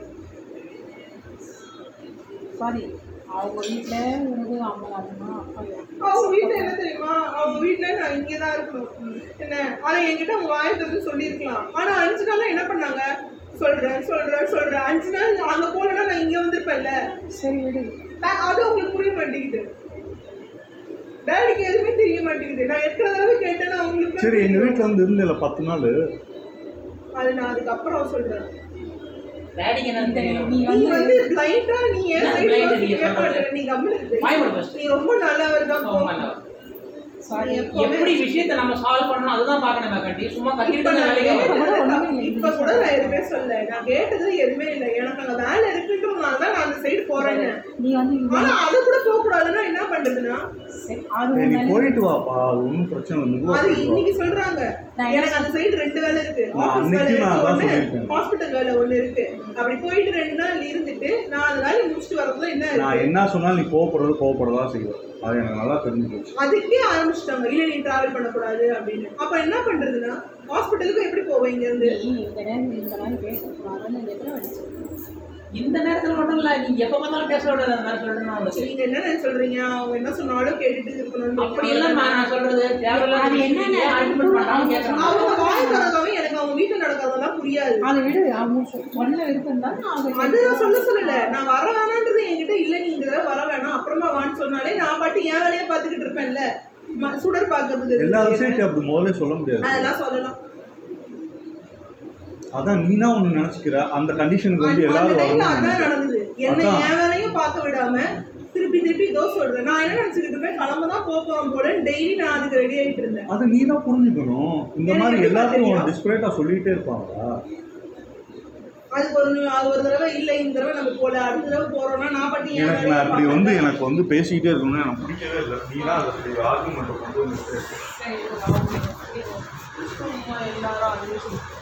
சாரி, அவங்க வீட்டில் ஒரு அம்மலாதுமா அப்பா அவங்க வீட்டில் என்ன தெரியுமா, அவங்க வீட்டில் நான் இங்கே தான் இருக்கணும் என்ன. ஆனால் என்கிட்ட அவங்க வாயத்திலிருந்து சொல்லியிருக்கலாம். ஆனால் அஞ்சு நாள் என்ன பண்ணாங்க, சொல்கிறேன் சொல்கிறேன் சொல்கிறேன் அஞ்சு நாள் அங்கே போகலன்னா நான் இங்கே வந்திருப்பேன்ல. சரி விடு, அது அவங்களுக்கு புரிய மாட்டேங்குது. டேடிக்கு எதுவுமே தெரிய மாட்டேங்குது. நான் எத்தனை தடவை கேட்டேன்னா அவங்களுக்கு. சரி எங்கள் வீட்டில் வந்து இருந்தில்ல பத்து நாள், அது நான் அதுக்கப்புறம் சொல்கிறேன். டேடிக்கு என்ன தெரியல, நீ வந்து பிளைண்டா நீ ஏன் சைடு நீ கம்மி நீ ரொம்ப நல்லவர் தான். சாரி, எப்படி விஷயத்தை நம்ம சால்வ் பண்ணணும் அதுதான் பார்க்கணும். கட்டி சும்மா கட்டிட்டு வேலையை இப்ப கூட நான் எதுவுமே சொல்ல, நான் கேட்டது எதுவுமே இல்லை. எனக்கு அங்கே வேலை இருக்குன்றதுனால தான் நான் அந்த சைடு போறேன்னு. நீ வந்து ஆனா அது கூட போக கூடாதுன்னா என்ன பண்றதுன்னா, நீ போயிட்டு வாப்பா, அது ஒன்றும் பிரச்சனை இல்லை. அது இன்னைக்கு சொல்றாங்க எனக்கு அந்த சைடு ரெண்டு வேலை இருக்கு, ஆஃபீஸ் வேலை இருக்கு, ஹாஸ்பிட்டல் வேலை ஒண்ணு இருக்கு. அப்படி போயிட்டு ரெண்டு நாள் இருந்துட்டு நாலு நாள் முடிச்சுட்டு வரதுல என்ன நான் என்ன சொன்னாலும் நீ கோவப்படுறது கோவப்படதா செய்வேன். அது எனக்கு நல்லா தெரிஞ்சு போச்சு. அதுக்கே ஆரம்பிச்சிட்டாங்க, இல்லை நீ டிராவல் பண்ணக்கூடாது அப்படின்னு. அப்ப என்ன பண்றதுன்னா ஹாஸ்பிட்டலுக்கு எப்படி போவேன் இங்க இருந்து? இந்த நேரம் இந்த நேரம் பேசக்கூடாதுன்னு எத்தனை வச்சு இந்த நேரத்தில் மட்டும் இல்லை, நீங்க எப்போ பார்த்தாலும் பேச விடாது. அந்த மாதிரி சொல்றேன் உங்களுக்கு. நீங்க என்ன சொல்றீங்க, அவங்க என்ன சொன்னாலும் கேட்டுட்டு இருக்கணும். அப்படி எல்லாம் நான் சொல்றது தேவையில்லாத என்ன ஆர்குமெண்ட் பண்ணாலும் கேட்கணும். அவங்க வாய் திறக்கவே எனக்கு அவங்க வீட்டில் நடக்கிறதெல்லாம் புரியாது. அதை விடு, அவங்க ஒன்றில் இருக்குன்னா அதுதான் சொல்ல சொல்லல. நான் வர வேணான்றது என்கிட்ட இல்லை, நீ இந்த வர வேணாம் அப்புறமா வான்னு சொன்னாலே நான் பாட்டு என் வேலையை பார்த்துக்கிட்டு இருப்பேன்ல. சுடர் பார்க்கறது எல்லா விஷயத்தையும் அப்படி முதல்ல சொல்ல முடியாது. அதெல்லாம் சொல்லலாம். அதான் நீனா ஒன்று நினச்சிக்கிற அந்த கண்டிஷனுக்கு வந்து எல்லாரும் அதான் நடந்தது. என்ன என் வேலையும் பார்க்க விடாம திருப்பி திருப்பி இதோ சொல்றேன். நான் என்ன நினைச்சுக்கிட்டு இருப்பேன், கிளம்ப தான் போறோம் போல டெய்லி நான் அதுக்கு ரெடி ஆகிட்டு இருந்தேன். அது நீ தான் புரிஞ்சுக்கணும். இந்த மாதிரி எல்லாத்தையும் டிஸ்பிரேட்டா சொல்லிட்டே இருப்பாங்களா? அதுக்கு ஒரு அது ஒரு தடவை இல்லை, இந்த தடவை நம்ம போல அடுத்த தடவை போறோம்னா நான் பட்டி எனக்கு நான் இப்படி வந்து எனக்கு வந்து பேசிக்கிட்டே இருக்கணும்னு எனக்கு பிடிக்கவே இல்லை. நீ தான் அதை ஆர்குமெண்ட் கொண்டு வந்து எல்லாரும்